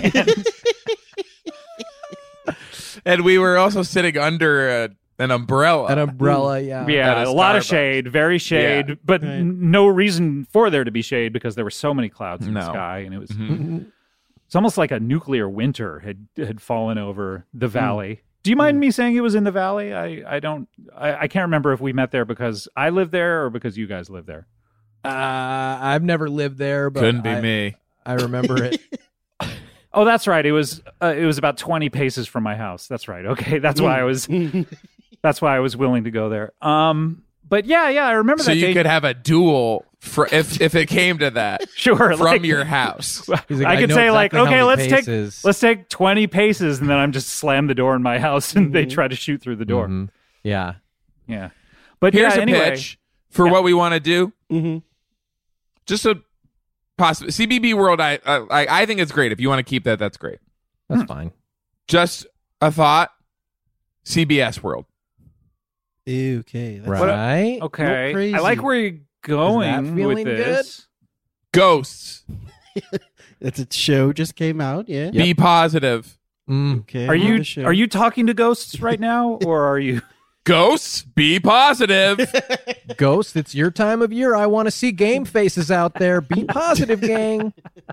And we were also sitting under an umbrella. An umbrella, yeah. Yeah, At a a lot of Starbucks. shade, very shade, Yeah. but Right. no reason for there to be shade because there were so many clouds in the No. sky, and it was Mhm. it's almost like a nuclear winter had fallen over the valley. Do you mind me saying it was in the valley? I can't remember if we met there because I lived there or because you guys lived there. I've never lived there, but Couldn't be me. I remember it. Oh, that's right. It was about 20 paces from my house. That's right. Okay, that's why I was willing to go there. But yeah, I remember So that you day. could have a duel if it came to that Sure, from like- your house. He's like, I could know say exactly like, how okay, many let's paces. take 20 paces, and then I'm just slam the door in my house, and they try to shoot through the door. Mhm. Yeah. Yeah, but Here's yeah, a anyway, pitch for what we want to do. Mhm. Just a possible CBB World. I think it's great. If you want to keep that, that's great. That's fine. Just a thought. CBS World. Okay. That's Right? okay, crazy. I like where you're going feeling with this. Ghosts. That's a show just came out, yeah. Be positive. Mm. Okay. Are the show. you talking to ghosts right now, or are you? Ghosts. Be positive. Ghost, it's your time of year. I want to see game faces out there. Be positive, gang.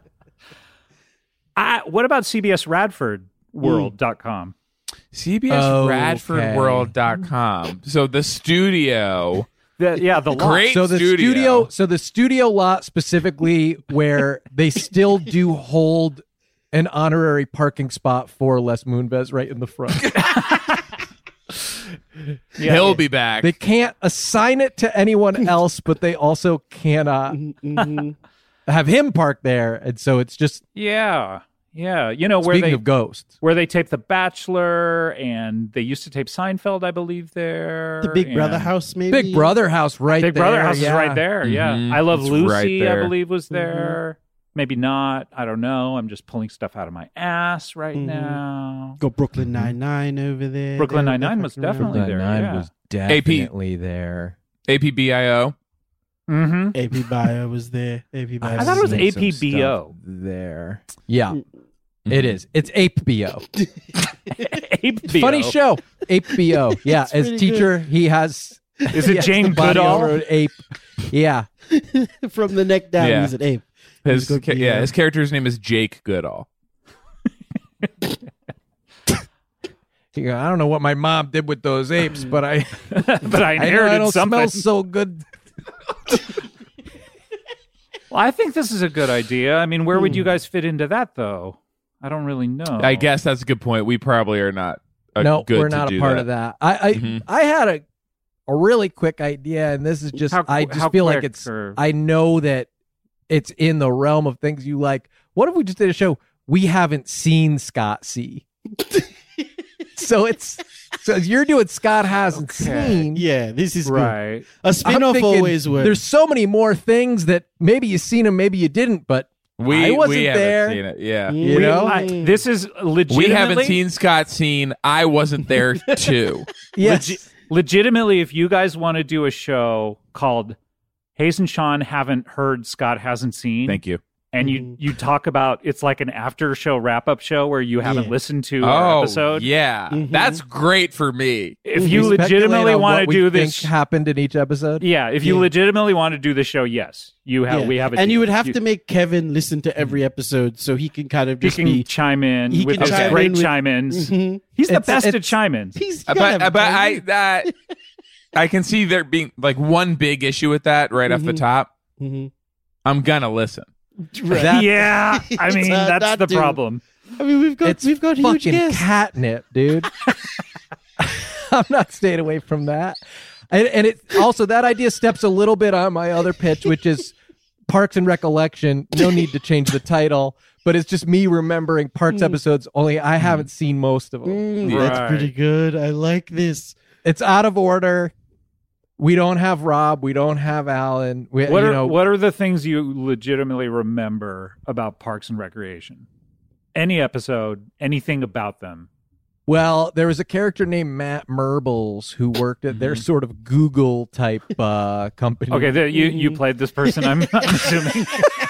What about CBSRadfordWorld.com? CBSRadfordWorld.com. So the studio. The lot. Great So the studio. studio lot specifically where they still do hold an honorary parking spot for Les Moonves right in the front. He'll be back. They can't assign it to anyone else, but they also cannot Mhm. have him parked there. And so it's just Yeah. You know where speaking they of ghosts. where they taped The Bachelor, and they used to tape Seinfeld, I believe. There, The Big Brother and house, maybe? Big Brother house right Big there. Brother house is yeah. right there. Yeah, Mhm. I Love It's Lucy, right there. I believe, was there. Maybe not. I don't know. I'm just pulling stuff out of my ass right now. Got Brooklyn Nine-Nine over there. Brooklyn They were Nine-Nine was fucking around. definitely there. Nine Yeah. was definitely there. APBIO. Mm-hmm. AP Bio was there. AP Bio. I thought it was seen some APBO. stuff there. Yeah, it is. It's APBO. Funny show. APBO. Yeah, It's as pretty teacher, he has. Is he it has Jane the body Goodall? over an ape. Yeah. From the neck down, Yeah. he's an ape. His He's got the, his character's name is Jake Goodall. He goes, I don't know what my mom did with those apes, but I But I I know inherited I don't something. smell so good. Well, I think this is a good idea. I mean, where would you guys fit into that, though? I don't really know. I guess that's a good point. We probably are not No, good we're to not do a part that. of that. I Mhm. I had a a really quick idea, and this is just How I just feel like quick, it's or- I know that it's in the realm of things you like. What if we just did a show we haven't seen Scott see? So you're doing Scott hasn't seen. Yeah, this is good. Right. A I'm spin-off thinking always works. There's so many more things that maybe you've seen them, maybe you didn't, but I wasn't we haven't there. seen it. Yeah. You know? This is legitimately. We haven't seen Scott seen. I wasn't there too. Yes. Legitimately, if you guys want to do a show called Hayes and Sean Haven't Heard, Scott Hasn't Seen. Thank you. And you talk about, it's like an after show wrap up show where you haven't listened to our episode. Yeah. That's great for me. If you We speculate legitimately on want what to we do think this, happened in each episode. yeah, if you legitimately want to do the show, yes, you have. Yeah. We have, and you would have to make Kevin listen to every episode so he can kind of He just can be. chime in he with can his chime great in with- chime-ins. Mhm. He's the It's- best it's- at chime-ins. He's But gotta have I can see there being like one big issue with that right off the top. Mhm. I'm gonna listen. That- Yeah, I mean that's that the dude. problem. I mean, we've got It's huge fucking guests. catnip, dude. I'm not staying away from that. And it also, that idea steps a little bit on my other pitch, which is Parks and Recollection. No need to change the title, but it's just me remembering Parks episodes, only I haven't seen most of them. That's Right. pretty good. I like this. It's out of order. We don't have Rob. We don't have Alan. We, What you are know, what are the things you legitimately remember about Parks and Recreation? Any episode, anything about them? Well, there was a character named Matt Merbles who worked at their sort of Google type company. Okay, you played this person. I'm assuming.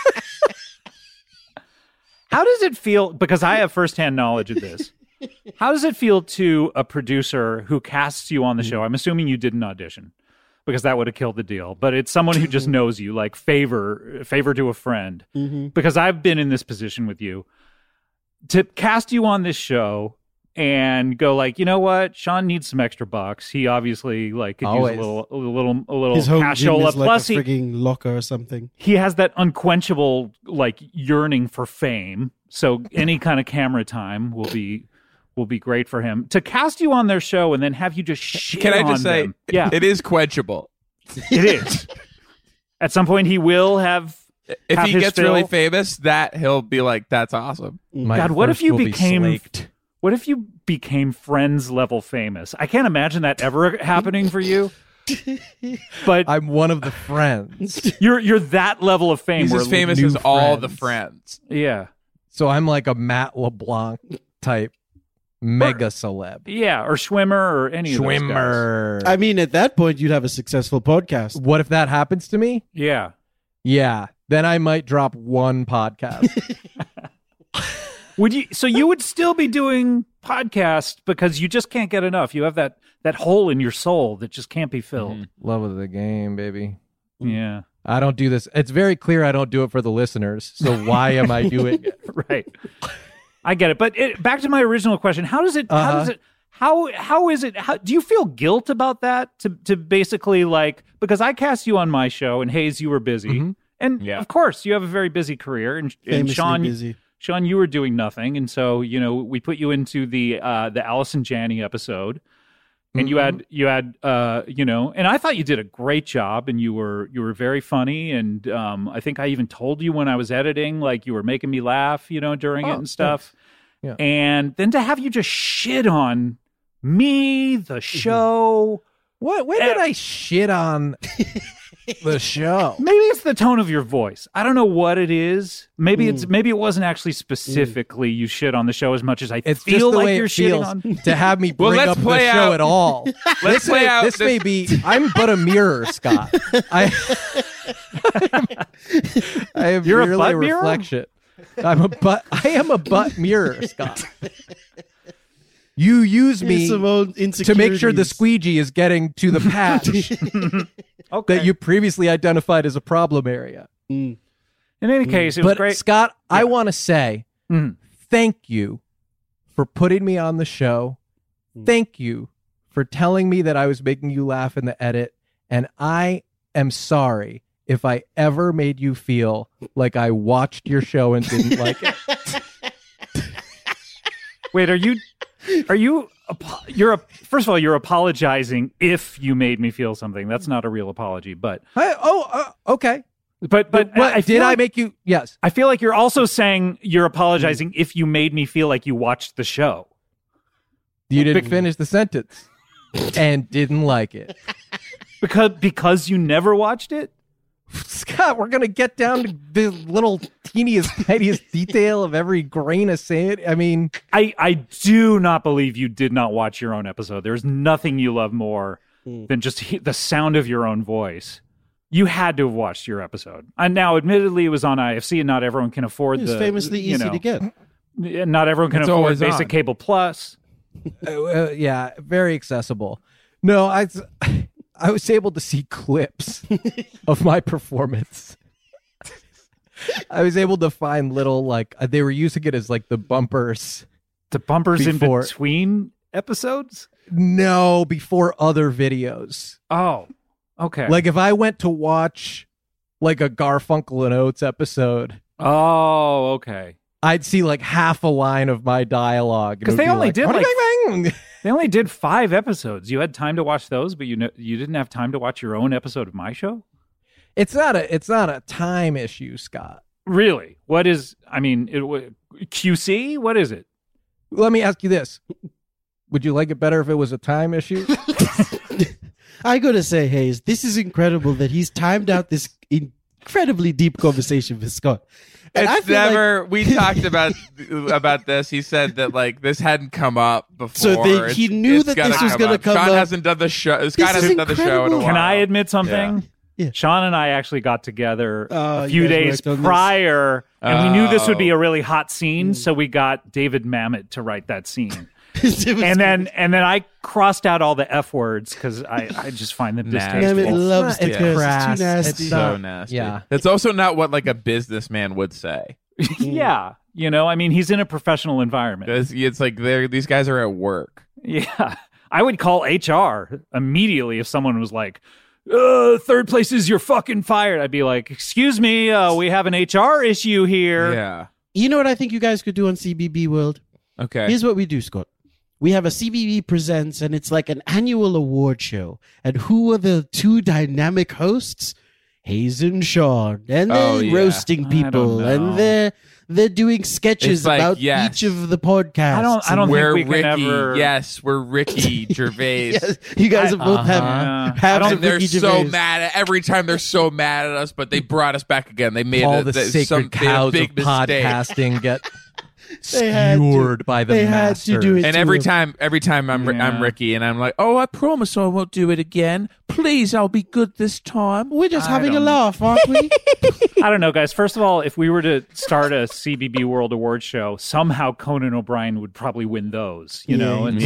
How does it feel? Because I have firsthand knowledge of this. How does it feel to a producer who casts you on the show? I'm assuming you didn't audition, because that would have killed the deal. But it's someone who just knows you, like favor to a friend. Because I've been in this position with you. To cast you on this show and go like, you know what, Sean needs some extra bucks. He obviously like could Always. use a little His home gym cashola. is like Plus, a frigging locker or something. he has that unquenchable like yearning for fame. So any kind of camera time will be great for him. To cast you on their show and then have you just shit Can I on just say, them. Yeah, it is quenchable. it is. At some point, he will have. If have he his gets fill. really famous, that he'll be like, "That's awesome." My God, what if thirst you will be became? slaked. What if you became Friends level famous? I can't imagine that ever happening for you. But I'm one of the friends. you're that level of fame. He's where as famous new as all the friends. friends. Yeah, So I'm like a Matt LeBlanc type mega celeb. yeah, or Schwimmer or any of those guys. Schwimmer. I mean, at that point, you'd have a successful podcast. What if that happens to me? Yeah. Yeah. Then I might drop one podcast. Would you? So you would still be doing podcasts because you just can't get enough. You have that hole in your soul that just can't be filled. Love of the game, baby. Yeah, I don't do this. It's very clear I don't do it for the listeners. So why am I doing it? right. I get it. But back to my original question: How does it? How does it? How is it? Do you feel guilt about that? To basically like, because I cast you on my show and Hayes, you were busy, and Yeah. of course you have a very busy career, and Famously Sean. busy. Sean, you were doing nothing, and so we put you into the Allison Janney episode, and you had and I thought you did a great job, and you were very funny, and I think I even told you when I was editing, like you were making me laugh, during it and stuff, Yeah. and then to have you just shit on me, the show. When did I shit on the show? Maybe it's the tone of your voice. I don't know what it is. Maybe it wasn't actually specifically you shit on the show as much as I It's feel just the like way you're it shitting feels on. to have me Well, bring let's up the play show out- at all. Let's play out This may be. I'm but a mirror, Scott. I am You're a merely butt mirror? reflection. I am a butt mirror, Scott. You use me Some old to make sure the insecurities. squeegee is getting to the patch Okay. that you previously identified as a problem area. In any case, it was But great. Scott, I want to say Mhm. thank you for putting me on the show. Thank you for telling me that I was making you laugh in the edit. And I am sorry if I ever made you feel like I watched your show and didn't like it. Wait, are you Are you? First of all, you're apologizing if you made me feel something. That's not a real apology, but Okay. But I make you? Yes. I feel like you're also saying you're apologizing if you made me feel like you watched the show. You didn't finish the sentence and didn't like it. Because you never watched it? Scott, we're going to get down to the little tiniest detail of every grain of sand. I mean, I do not believe you did not watch your own episode. There's nothing you love more than just the sound of your own voice. You had to have watched your episode. And now, admittedly, it was on IFC, and not everyone can afford It's famously easy to get. Not everyone can afford basic cable plus. Yeah, very accessible. No, I was able to see clips of my performance. I was able to find little, like, they were using it as like the bumpers. The bumpers in between episodes? No, before other videos. Oh, okay. Like if I went to watch like a Garfunkel and Oates episode. Oh, okay. I'd see like half a line of my dialogue. Because they only did they only did 5 episodes. You had time to watch those, but you didn't have time to watch your own episode of my show? It's not a time issue, Scott. Really? What is, QC? What is it? Let me ask you this. Would you like it better if it was a time issue? I gotta say, Hayes, this is incredible that he's timed out this incredibly deep conversation with Scott. And it's never. We talked about this. He said that like this hadn't come up before. So he knew that this was going to come up. Sean hasn't done the show. Scott hasn't done the show in a while. Can I admit something? Yeah. Sean and I actually got together a few days prior, and we knew this would be a really hot scene, so we got David Mamet to write that scene. and then I crossed out all the F words because I just find them distasteful. Mamet loves the curse. It's too nasty. It's so nasty. Yeah. That's also not what like a businessman would say. Yeah. I mean, he's in a professional environment. It's like these guys are at work. Yeah. I would call HR immediately if someone was like, third place is you're fucking fired. I'd be like, excuse me, we have an HR issue here. Yeah. You know what I think you guys could do on CBB World? Okay. Here's what we do, Scott. We have a CBB Presents, and it's like an annual award show. And who are the 2 dynamic hosts? Hayes and Sean. And they're roasting people. And they're doing sketches about each of the podcasts. I don't we're think we Ricky. can ever... Yes, we're Ricky Gervais. Yes, you guys have both have they're so mad every time they're so mad at us, but they brought us back again. They made all the sacred cows of podcasting get skewered by the masters. And every time I'm Ricky, and I'm like, oh, I promise I won't do it again. Please, I'll be good this time. We're just having a laugh, aren't we? I don't know, guys. First of all, if we were to start a CBB World Awards show, somehow Conan O'Brien would probably win those, you know? And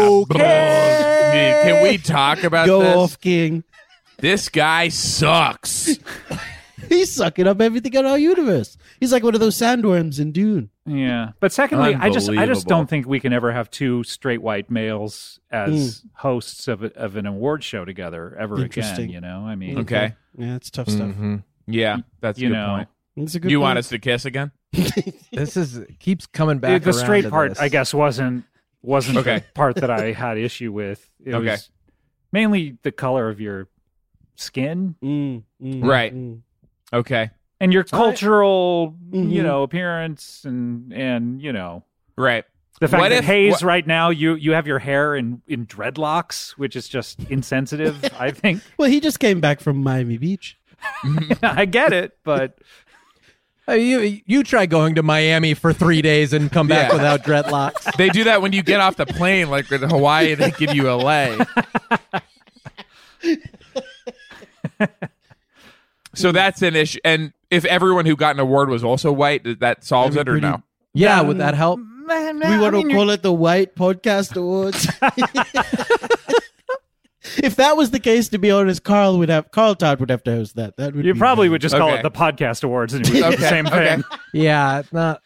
okay. Can we talk about Go this? off, King. This guy sucks. He's sucking up everything in our universe. He's like one of those sandworms in Dune. Yeah. But secondly, I just don't think we can ever have 2 straight white males as hosts of an award show together ever again, you know? I mean, okay. Yeah, it's tough stuff. Yeah, that's a good point. It's a good Do you point. want us to kiss again? This keeps coming back. The straight part, this. I guess, wasn't okay. the part that I had issue with. It was mainly the color of your skin. Right. Okay. And your cultural, appearance and right. The fact that Hayes right now, you have your hair in dreadlocks, which is just insensitive, I think. Well, he just came back from Miami Beach. I get it, but you try going to Miami for 3 days and come back without dreadlocks. They do that when you get off the plane, like in Hawaii, they give you LA. So that's an issue. And if everyone who got an award was also white, that solves it or no? Yeah, would that help? We want to call it the White Podcast Awards. If that was the case, to be honest, Carl Todd would have to host that. That would you probably would just call it the Podcast Awards, and it would be the same thing. Yeah, it's not.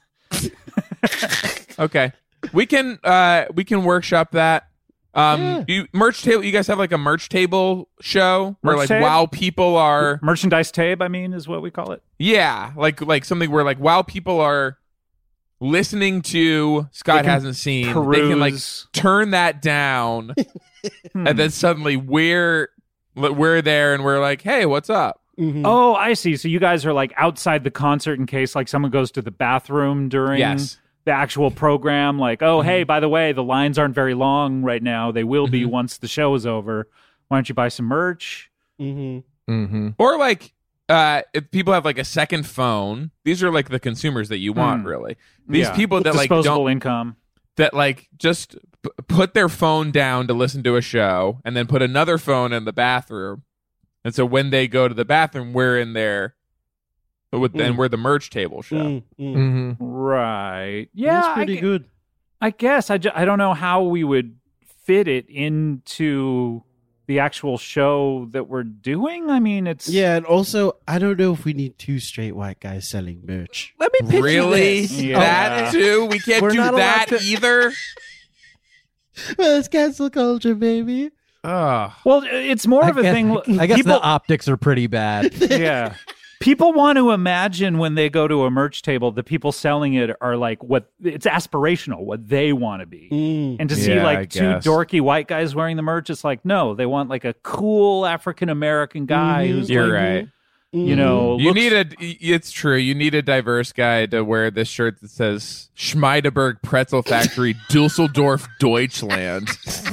Okay, we can workshop that. Merch table. You guys have like a merch table show where while people are merchandise tab. I mean, is what we call it. Yeah, like something where like while people are listening to Scott Hasn't Seen, they can like turn that down, and then suddenly we're there and we're like, hey, what's up? Mm-hmm. Oh, I see. So you guys are like outside the concert in case like someone goes to the bathroom during the actual program. Like, oh, hey, by the way, the lines aren't very long right now. They will be once the show is over. Why don't you buy some merch? Or like, if people have like a second phone, these are like the consumers that you want, really. These people that like disposable income, that like just put their phone down to listen to a show and then put another phone in the bathroom. And so when they go to the bathroom, we're in there, and we're the merch table show. Right. Yeah. That's pretty good. I guess. I don't know how we would fit it into the actual show that we're doing. I mean, it's... Yeah, and also, I don't know if we need 2 straight white guys selling merch. Let me pitch really? you this. Yeah. That too? We can't do that either? Well, it's cancel culture, baby. Well, it's more of a thing. I guess the optics are pretty bad. Yeah. People want to imagine when they go to a merch table, the people selling it are like it's aspirational, what they want to be. And to see like 2 dorky white guys wearing the merch, it's like, no, they want like a cool African-American guy who's You're like, right. You know, it's true. You need a diverse guy to wear this shirt that says Schmeideberg Pretzel Factory, Dusseldorf, Deutschland.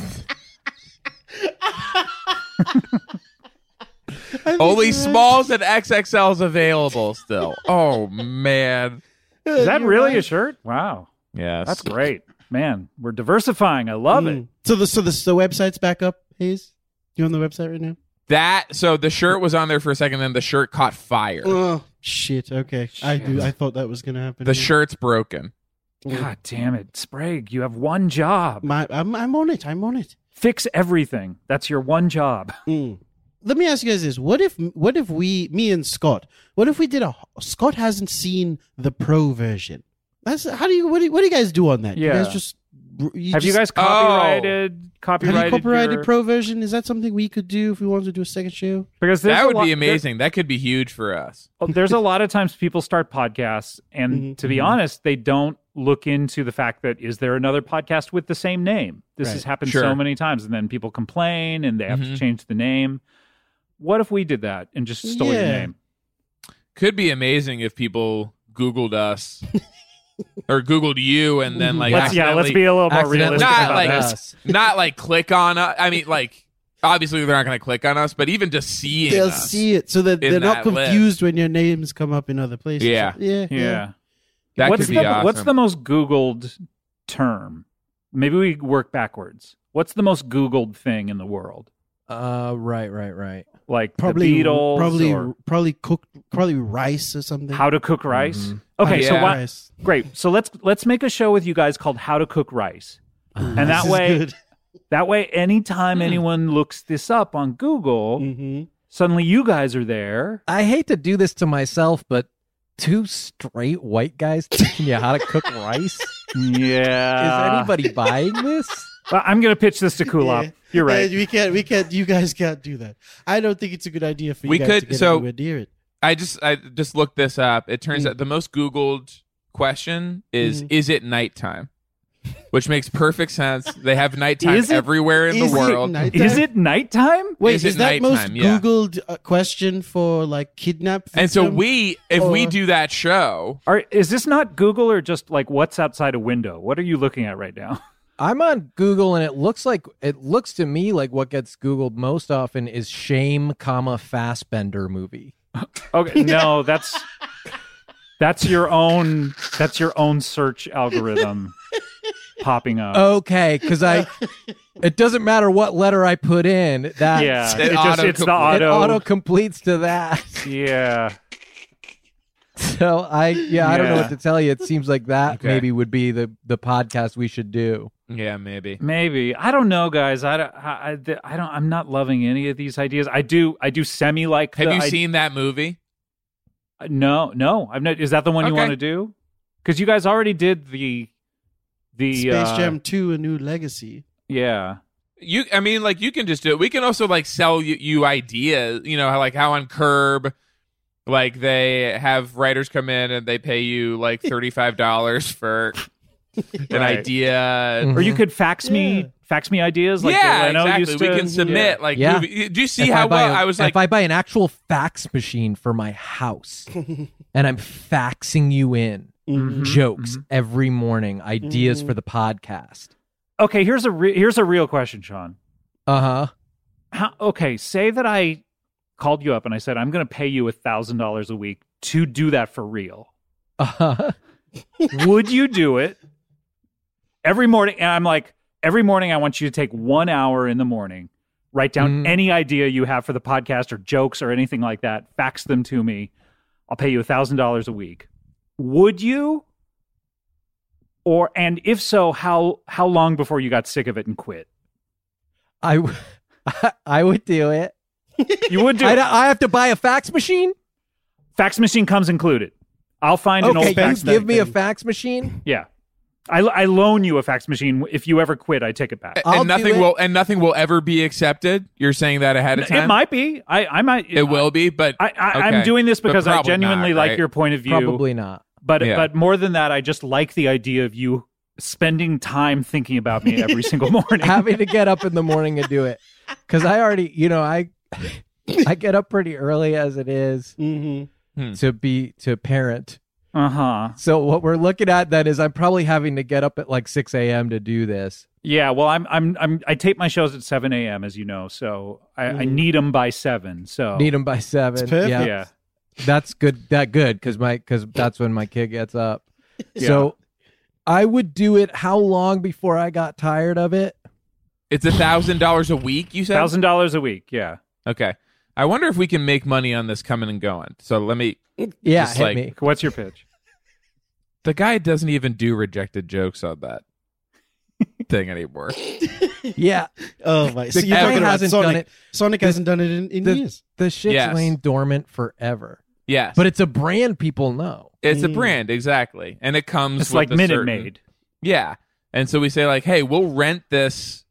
Only smalls and XXLs available still. Oh, man. Is that really a shirt? Wow. Yes. That's great. Man, we're diversifying. I love it. So the website's back up, Hayes? You on the website right now? So the shirt was on there for a second, then the shirt caught fire. Oh, shit. Okay. I thought that was going to happen. The shirt's broken. God damn it. Sprague, you have one job. I'm on it. I'm on it. Fix everything. That's your one job. Let me ask you guys this: what if me and Scott, what if we did Scott hasn't seen the pro version? What do you guys do on that? Yeah. You guys just have you guys copyrighted Have you copyrighted pro version? Is that something we could do if we wanted to do a second show? Because that would be amazing. That could be huge for us. There's a lot of times people start podcasts, and to be honest, they don't look into the fact that is there another podcast with the same name? This has happened so many times, and then people complain, and they have to change the name. What if we did that and just stole your name? Could be amazing if people Googled us. Or Googled you and then like let's be a little more realistic about this. Not like click on us. I mean, like obviously they're not going to click on us, but even just seeing they'll us see it so that they're not confused list. when your names come up in other places. Yeah. That could be awesome. What's the most Googled term? Maybe we work backwards. What's the most Googled thing in the world? Right. Like probably the Beatles, probably rice or something. How to cook rice. Okay, great. So let's make a show with you guys called How to Cook Rice, and that way, anytime anyone looks this up on Google, suddenly you guys are there. I hate to do this to myself, but 2 straight white guys teaching you how to cook rice. Yeah, is anybody buying this? Well, I'm going to pitch this to Kulop. You're right. We can't. You guys can't do that. I don't think it's a good idea for you guys to get anywhere near it. I just looked this up. It turns out the most Googled question is it nighttime? Which makes perfect sense. They have nighttime everywhere in the world. Is it nighttime? Wait, is that most Googled question for like kidnap victim? And so we do that show. Is this not Google or just like what's outside a window? What are you looking at right now? I'm on Google, and it looks to me like what gets Googled most often is shame, Fassbender movie. Okay, no, that's your own search algorithm popping up. Okay, because it doesn't matter what letter I put in. It's the auto. It auto completes to that. Yeah. So I don't know what to tell you. It seems like that maybe would be the podcast we should do. Yeah, maybe. I don't know, guys. I'm not loving any of these ideas. I do semi like. Have you seen that movie? No, I've not. Is that the one you want to do? Because you guys already did the Space Jam 2: A New Legacy. Yeah. You can just do it. We can also like sell you ideas. You know, like how on Curb, Like they have writers come in and they pay you like $35 for an idea. Or you could fax me ideas. Like yeah, Leno exactly. used We to, can submit. Like, Yeah. do you see If how I buy well I was like? if I buy an actual fax machine for my house and I'm faxing you in jokes every morning, ideas for the podcast. Okay, here's a real question, Sean. Uh-huh. Say that I called you up and I said I'm going to pay you $1,000 a week to do that for real. Uh-huh. Would you do it every morning? And I'm like, every morning I want you to take 1 hour in the morning, write down any idea you have for the podcast or jokes or anything like that, fax them to me. I'll pay you $1,000 a week. Would you? And if so, how long before you got sick of it and quit? I would do it. You would do it. I have to buy a fax machine? Fax machine comes included. I'll find an old Okay, fax. you give me a fax machine? Yeah. I loan you a fax machine. If you ever quit, I take it back. I'll and nothing will ever be accepted. You're saying that ahead of time. It might be. I might. It will be, but I'm okay. doing this But because I probably genuinely not, like right? your point of view. Probably not. But more than that, I just like the idea of you spending time thinking about me every single morning. Having to get up in the morning and do it. Because I already, I get up pretty early as it is to parent. So what we're looking at then is I'm probably having to get up at like 6 a.m. to do this. Yeah, well, I tape my shows at 7 a.m. as you know, so I need them by 7. So Need them by 7. It's perfect. Yeah. That's good. Because that's when my kid gets up. So I would do it. How long before I got tired of it? It's $1,000 a week. You said $1,000 a week. Yeah. Okay. I wonder if we can make money on this coming and going. So let me. Yeah, just hit me. What's your pitch? The guy doesn't even do rejected jokes on that thing anymore. Yeah. Oh my! So The you're guy talking about hasn't done Sonic. it. Sonic hasn't done it in years. The shit's Yes. lain dormant forever. Yes, But it's a brand people know. it's a brand exactly, and it comes. It's with like a Minute certain- Maid. Yeah, and so we say like, hey, we'll rent this,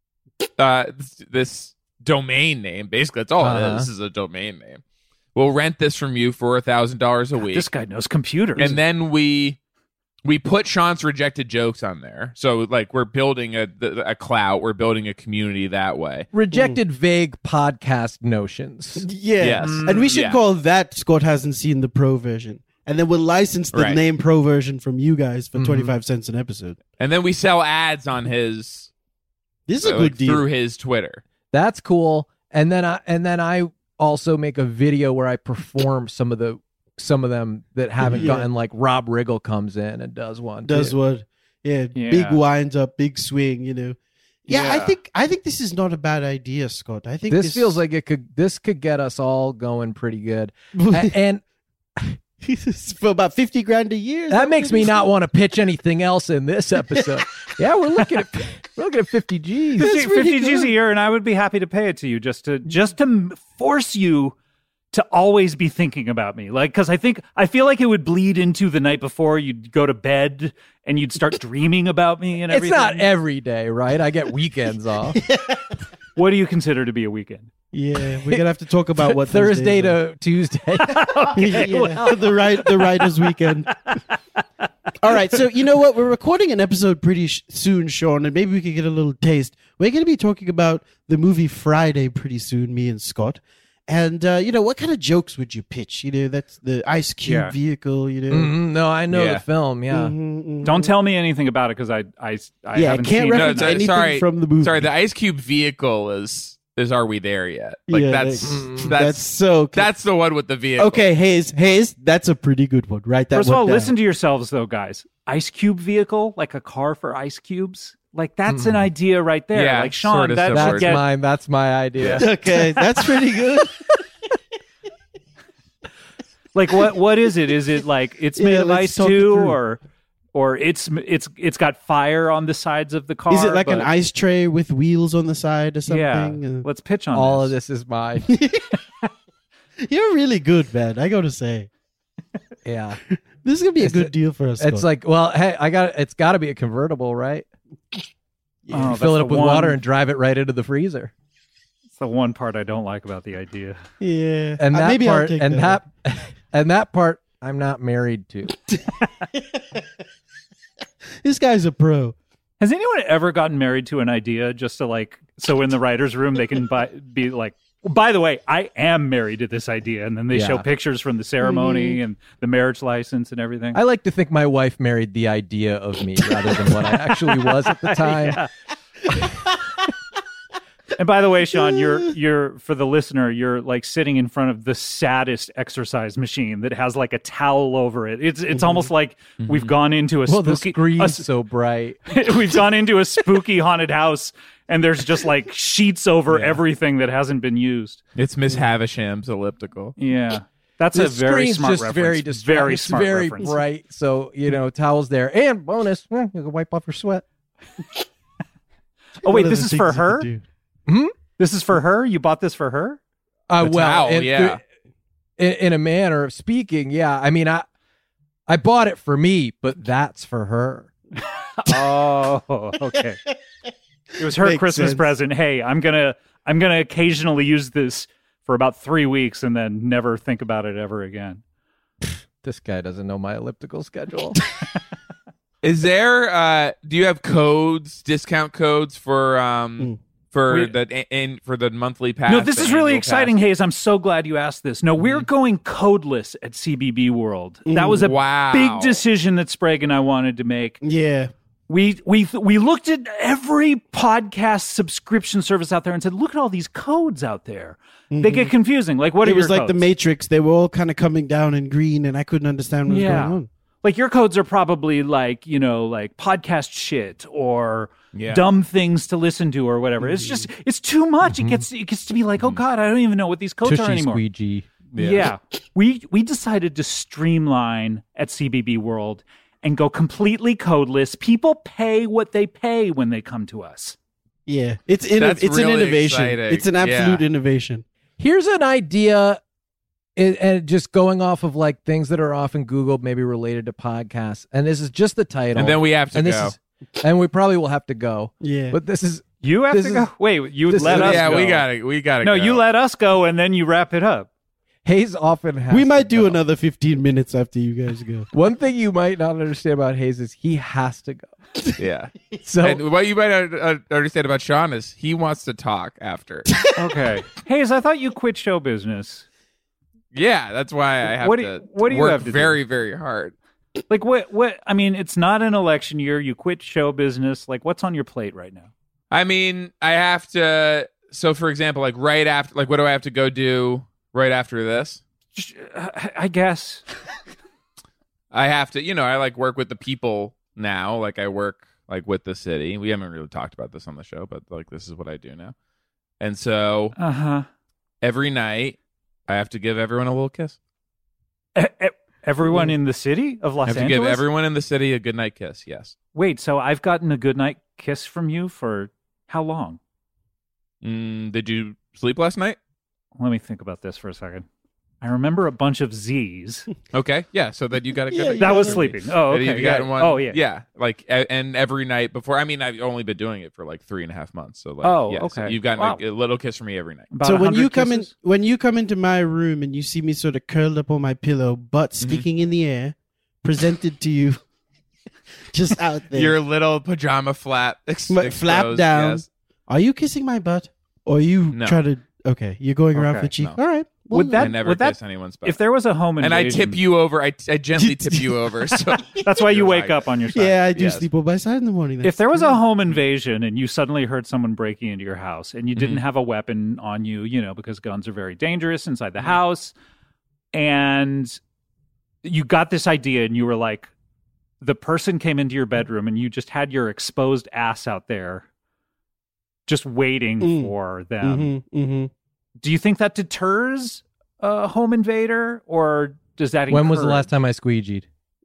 this domain name. Basically, that's all it is. This is a domain name. We'll rent this from you for $1,000 a week. This guy knows computers. And then we put Sean's rejected jokes on there. So like we're building a clout. We're building a community that way. Rejected vague podcast notions. Yeah, Yes. and we should Yeah. call that Scott hasn't seen the pro version, and then we'll license the Right. name pro version from you guys for 25 cents an episode. And then we sell ads on his This is a like, good deal. through his Twitter. That's cool. And then I also make a video where I perform some of them that haven't gotten, like Rob Riggle comes in and does one. Does too. what? Yeah, big winds up, big swing. Yeah, I think this is not a bad idea, Scott. I think This feels like this could get us all going pretty good. And for about 50 grand a year. that makes me not want to pitch anything else in this episode. Yeah, we're looking at 50 G's. 50 G's a year, and I would be happy to pay it to you just to force you to always be thinking about me. Like, because I feel like it would bleed into the night before you'd go to bed and you'd start dreaming about me and It's everything. not every day, right? I get weekends off. What do you consider to be a weekend? Yeah, we're gonna have to talk about what Thursday those days to Tuesday. are. Yeah, the writer's weekend. All right, so you know what? We're recording an episode pretty soon, Sean, and maybe we could get a little taste. We're going to be talking about the movie Friday pretty soon, me and Scott. And, what kind of jokes would you pitch? That's the Ice Cube vehicle, No, I know Yeah. the film. Yeah. Don't tell me anything about it because I haven't can't seen reference it. anything sorry, from the movie. Sorry, the Ice Cube vehicle is Are We There Yet? Like Yeah, that's so cool. that's the one with the vehicle. Okay, Hayes, that's a pretty good one. Write that First of one all, down. listen to yourselves, though, guys. Ice Cube vehicle, like a car for ice cubes. Like, that's an idea right there. Yeah, like, Sean, sorta that similar. should get... That's my idea. Okay, that's pretty good. Like, what is it? Is it like it's made Yeah, of let's ice talk it too, through. or it's got fire on the sides of the car? Is it like an but- ice tray with wheels on the side or something? Yeah, let's pitch on All of this. this is mine. You're really good, man. I gotta say, Yeah. this is gonna be a good deal for us. It's like, well, hey, it's got to be a convertible, right? Oh, Fill it that's up the with water one- and drive it right into the freezer. the one part I don't like about the idea. Yeah, And that maybe I'll part, take and that. and that part, I'm not married to. This guy's a pro. Has anyone ever gotten married to an idea just to like, so in the writer's room they can be like, by the way, I am married to this idea, and then they show pictures from the ceremony and the marriage license and everything. I like to think my wife married the idea of me rather than what I actually was at the time. And by the way, Sean, you're for the listener, you're like sitting in front of the saddest exercise machine that has like a towel over it. It's almost like we've gone into a The spooky. screen's so bright. We've gone into a spooky haunted house, and there's just like sheets over everything that hasn't been used. It's Miss Havisham's elliptical. Yeah, that's The a very screen's smart just reference. very Very smart very reference. bright. So towels there, and bonus, you can wipe off your sweat. Oh wait, One of this the is things for you could her. do. This is for her. You bought this for her. The towel, and yeah. in a manner of speaking, yeah. I mean, I bought it for me, but that's for her. Oh, okay. It was her Makes Christmas sense. present. Hey, I'm gonna occasionally use this for about 3 weeks and then never think about it ever again. This guy doesn't know my elliptical schedule. Is there? Do you have codes, discount codes for for the monthly pass? No, this the is really annual exciting, pass? Hayes. I'm so glad you asked this. No, we're going codeless at CBB World. That was a Wow. big decision that Sprague and I wanted to make. Yeah. We looked at every podcast subscription service out there and said, look at all these codes out there. They get confusing. Like, what are It was your like the codes? Matrix. They were all kind of coming down in green, and I couldn't understand what was Yeah. going on. Like your codes are probably like, like podcast shit or Yeah. dumb things to listen to or whatever. It's just, it's too much. It gets to be like, oh God, I don't even know what these codes are Tushy anymore. squeegee. Yeah. We decided to streamline at CBB World and go completely codeless. People pay what they pay when they come to us. Yeah, it's an That's really innovation. exciting. It's an absolute Yeah. innovation. Here's an idea, and just going off of like things that are often Googled, maybe related to podcasts. And this is just the title. And then we have to and go. this is, and we probably will have to go. Yeah, But this is You have This to is- go. Wait, you this let is- us yeah, go. we gotta. No, go. you let us go and then you wrap it up. Hayes often has. we to might do go. another 15 minutes after you guys go. One thing you might not understand about Hayes is he has to go. Yeah. So And what you might understand about Sean is he wants to talk after. Okay. Hayes, I thought you quit show business. Yeah, that's why I have What do to you- what do you work have to do? very, very hard. Like what I mean, it's not an election year. You quit show business. Like what's on your plate right now? I mean, I have to. So, for example, like right after, like, what do I have to go do right after this? I guess. I have to, I like work with the people now. Like I work like with the city. We haven't really talked about this on the show, but like this is what I do now. And so Uh-huh. every night I have to give everyone a little kiss. Everyone in the city of I Los have to Angeles? give everyone in the city a goodnight kiss. Yes. Wait, so I've gotten a goodnight kiss from you for how long? Did you sleep last night? Let me think about this for a second. I remember a bunch of Z's. Okay. Yeah. So that you got a good. Yeah, That was sleeping. Oh, That okay. you've gotten one. Oh, yeah. Yeah. Like, and every night before. I mean, I've only been doing it for like 3.5 months. So like, Oh, yeah, so okay. you've gotten Wow. a little kiss from me every night. About So when 100 you kisses? come into my room and you see me sort of curled up on my pillow, butt sticking in the air, presented to you, just out there. Your little pajama flap, Flap exposed, down. yes. Are you kissing my butt, or are you No. try to? Okay, you're going around Okay, for the cheek. no. All right. Well, Would that- I never would that- kiss anyone's butt. If there was a home and invasion, I tip you over. I gently tip you over. So That's why you You're wake right. up on your side. yeah, I do Yes. sleep on my side in the morning. If there was a home invasion and you suddenly heard someone breaking into your house and you didn't Mm-hmm. have a weapon on you, because guns are very dangerous inside the house, and you got this idea and you were like, the person came into your bedroom and you just had your exposed ass out there just waiting for them. Do you think that deters a home invader, or does that when was the encourage- last time I squeegeed?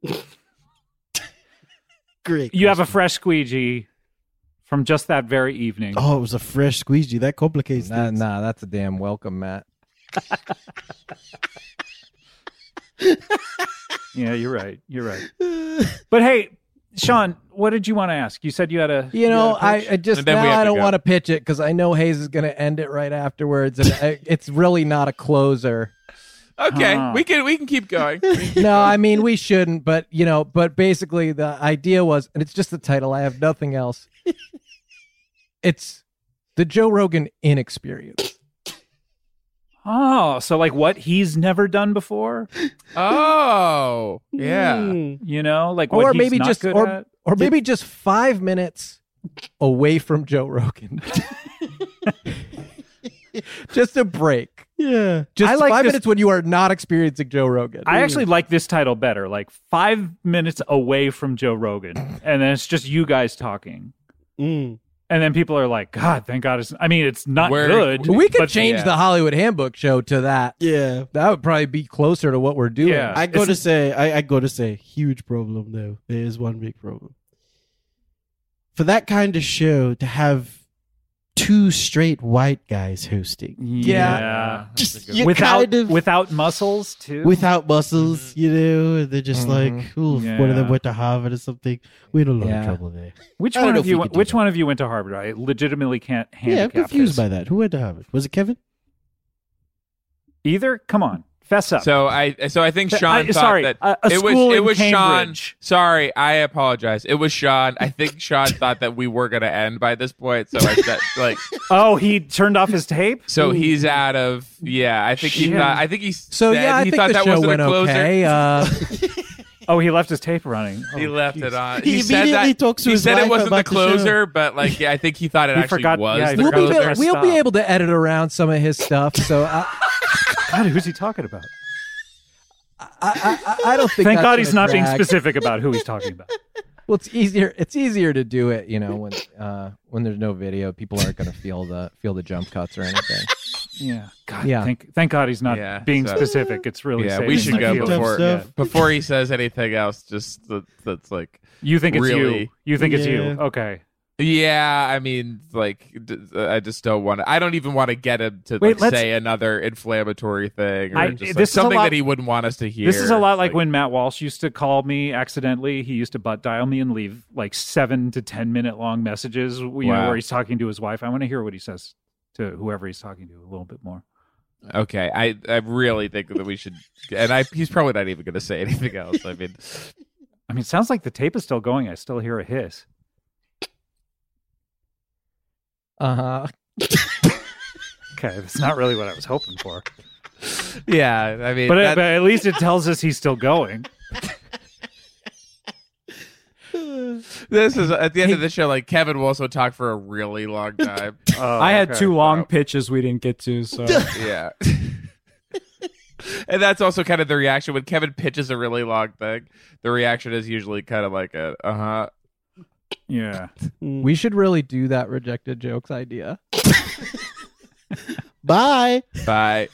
Great. You have a question. fresh squeegee from just that very evening? Oh, it was a fresh squeegee. That complicates Nah, things. that's a damn welcome, Matt. Yeah, you're right. You're right. But hey, Sean, what did you want to ask? You said you had a. You know, you had a pitch? I just And then we now have I to don't go. want to pitch it because I know Hayes is going to end it right afterwards, and it's really not a closer. Okay, Huh. we can keep going. No, I mean we shouldn't, but but basically the idea was, and it's just the title. I have nothing else. It's the Joe Rogan Inexperience. Oh, so like what he's never done before? Oh, yeah. You know, like what Or he's maybe not just good at? or maybe just 5 minutes away from Joe Rogan. Just a break. Yeah. Just I like 5 this- minutes when you are not experiencing Joe Rogan. I actually like this title better. Like 5 minutes away from Joe Rogan, and then it's just you guys talking. Mm. And then people are like, God, thank God. It's not Where- good. We could but- change yeah. the Hollywood Handbook show to that. Yeah. That would probably be closer to what we're doing. Yeah. I got to say, huge problem though. There is one big problem. For that kind of show to have 2 straight white guys hosting. Yeah. Just good you Without kind of without muscles too. without muscles, you know, and they're just like, ooh, one of them Yeah. went to Harvard or something. We're in a lot Yeah. of trouble there. Which I don't one know of if you? we could do Which that. one of you went to Harvard? I legitimately can't Yeah, I'm handicap confused this. by that. Who went to Harvard? Was it Kevin? Either? Come on, fess up. So I think Sean thought sorry, that a it school in was Sean. Cambridge. Sorry, I apologize. It was Sean. I think Sean thought that we were gonna end by this point. So I said like Oh, he turned off his tape. so he's out of I think he Shit. thought I think he So said yeah, I he think thought the that show wasn't went a closer. okay. Oh, he left his tape running. He Oh, left geez. it on. He said immediately that, talks to he his said it wife wasn't the about the show. closer, but like I think he thought it He actually forgot- was yeah, he the we'll forgot be closer. press we'll be stop. able to edit around some of his stuff. So God, who's he talking about? I don't think. Thank that's God he's gonna not being drag. specific about who he's talking about. Well, it's easier. It's easier to do it, when there's no video. People aren't going to feel the jump cuts or anything. Yeah. God. Yeah. Thank God he's not Yeah, being so- specific. It's really Yeah, saving we should my go feelings. before Stuff. before he says anything else. Just that's like You think it's you. Really? You think it's you. Yeah. Okay. yeah. I mean, like I just don't want to. I don't even want to get him to Wait, let's- say another inflammatory thing or just this like is a something lot- that he wouldn't want us to hear. This is a lot like when Matt Walsh used to call me accidentally. He used to butt dial me and leave like 7 to 10 minute long messages, know, Wow. where he's talking to his wife. I want to hear what he says to whoever he's talking to a little bit more. Okay, I really think that we should, and he's probably not even going to say anything else. I mean, it sounds like the tape is still going. I still hear a hiss. Uh-huh. Okay, that's not really what I was hoping for. yeah, I mean, But that- at least it tells us he's still going. this is at the end of the show. Like Kevin will also talk for a really long time. Oh, I had okay. 2 long Wow. pitches we didn't get to, so Yeah. And that's also kind of the reaction when Kevin pitches a really long thing. The reaction is usually kind of like a Yeah. We should really do that rejected jokes idea. Bye. bye.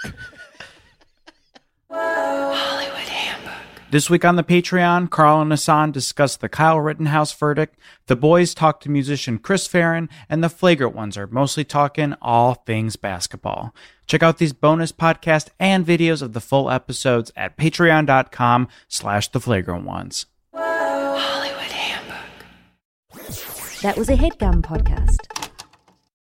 This week on the Patreon, Carl and Hassan discuss the Kyle Rittenhouse verdict, the boys talk to musician Chris Farron, and the Flagrant Ones are mostly talking all things basketball. Check out these bonus podcasts and videos of the full episodes at patreon.com/theflagrantones. That was a HeadGum podcast.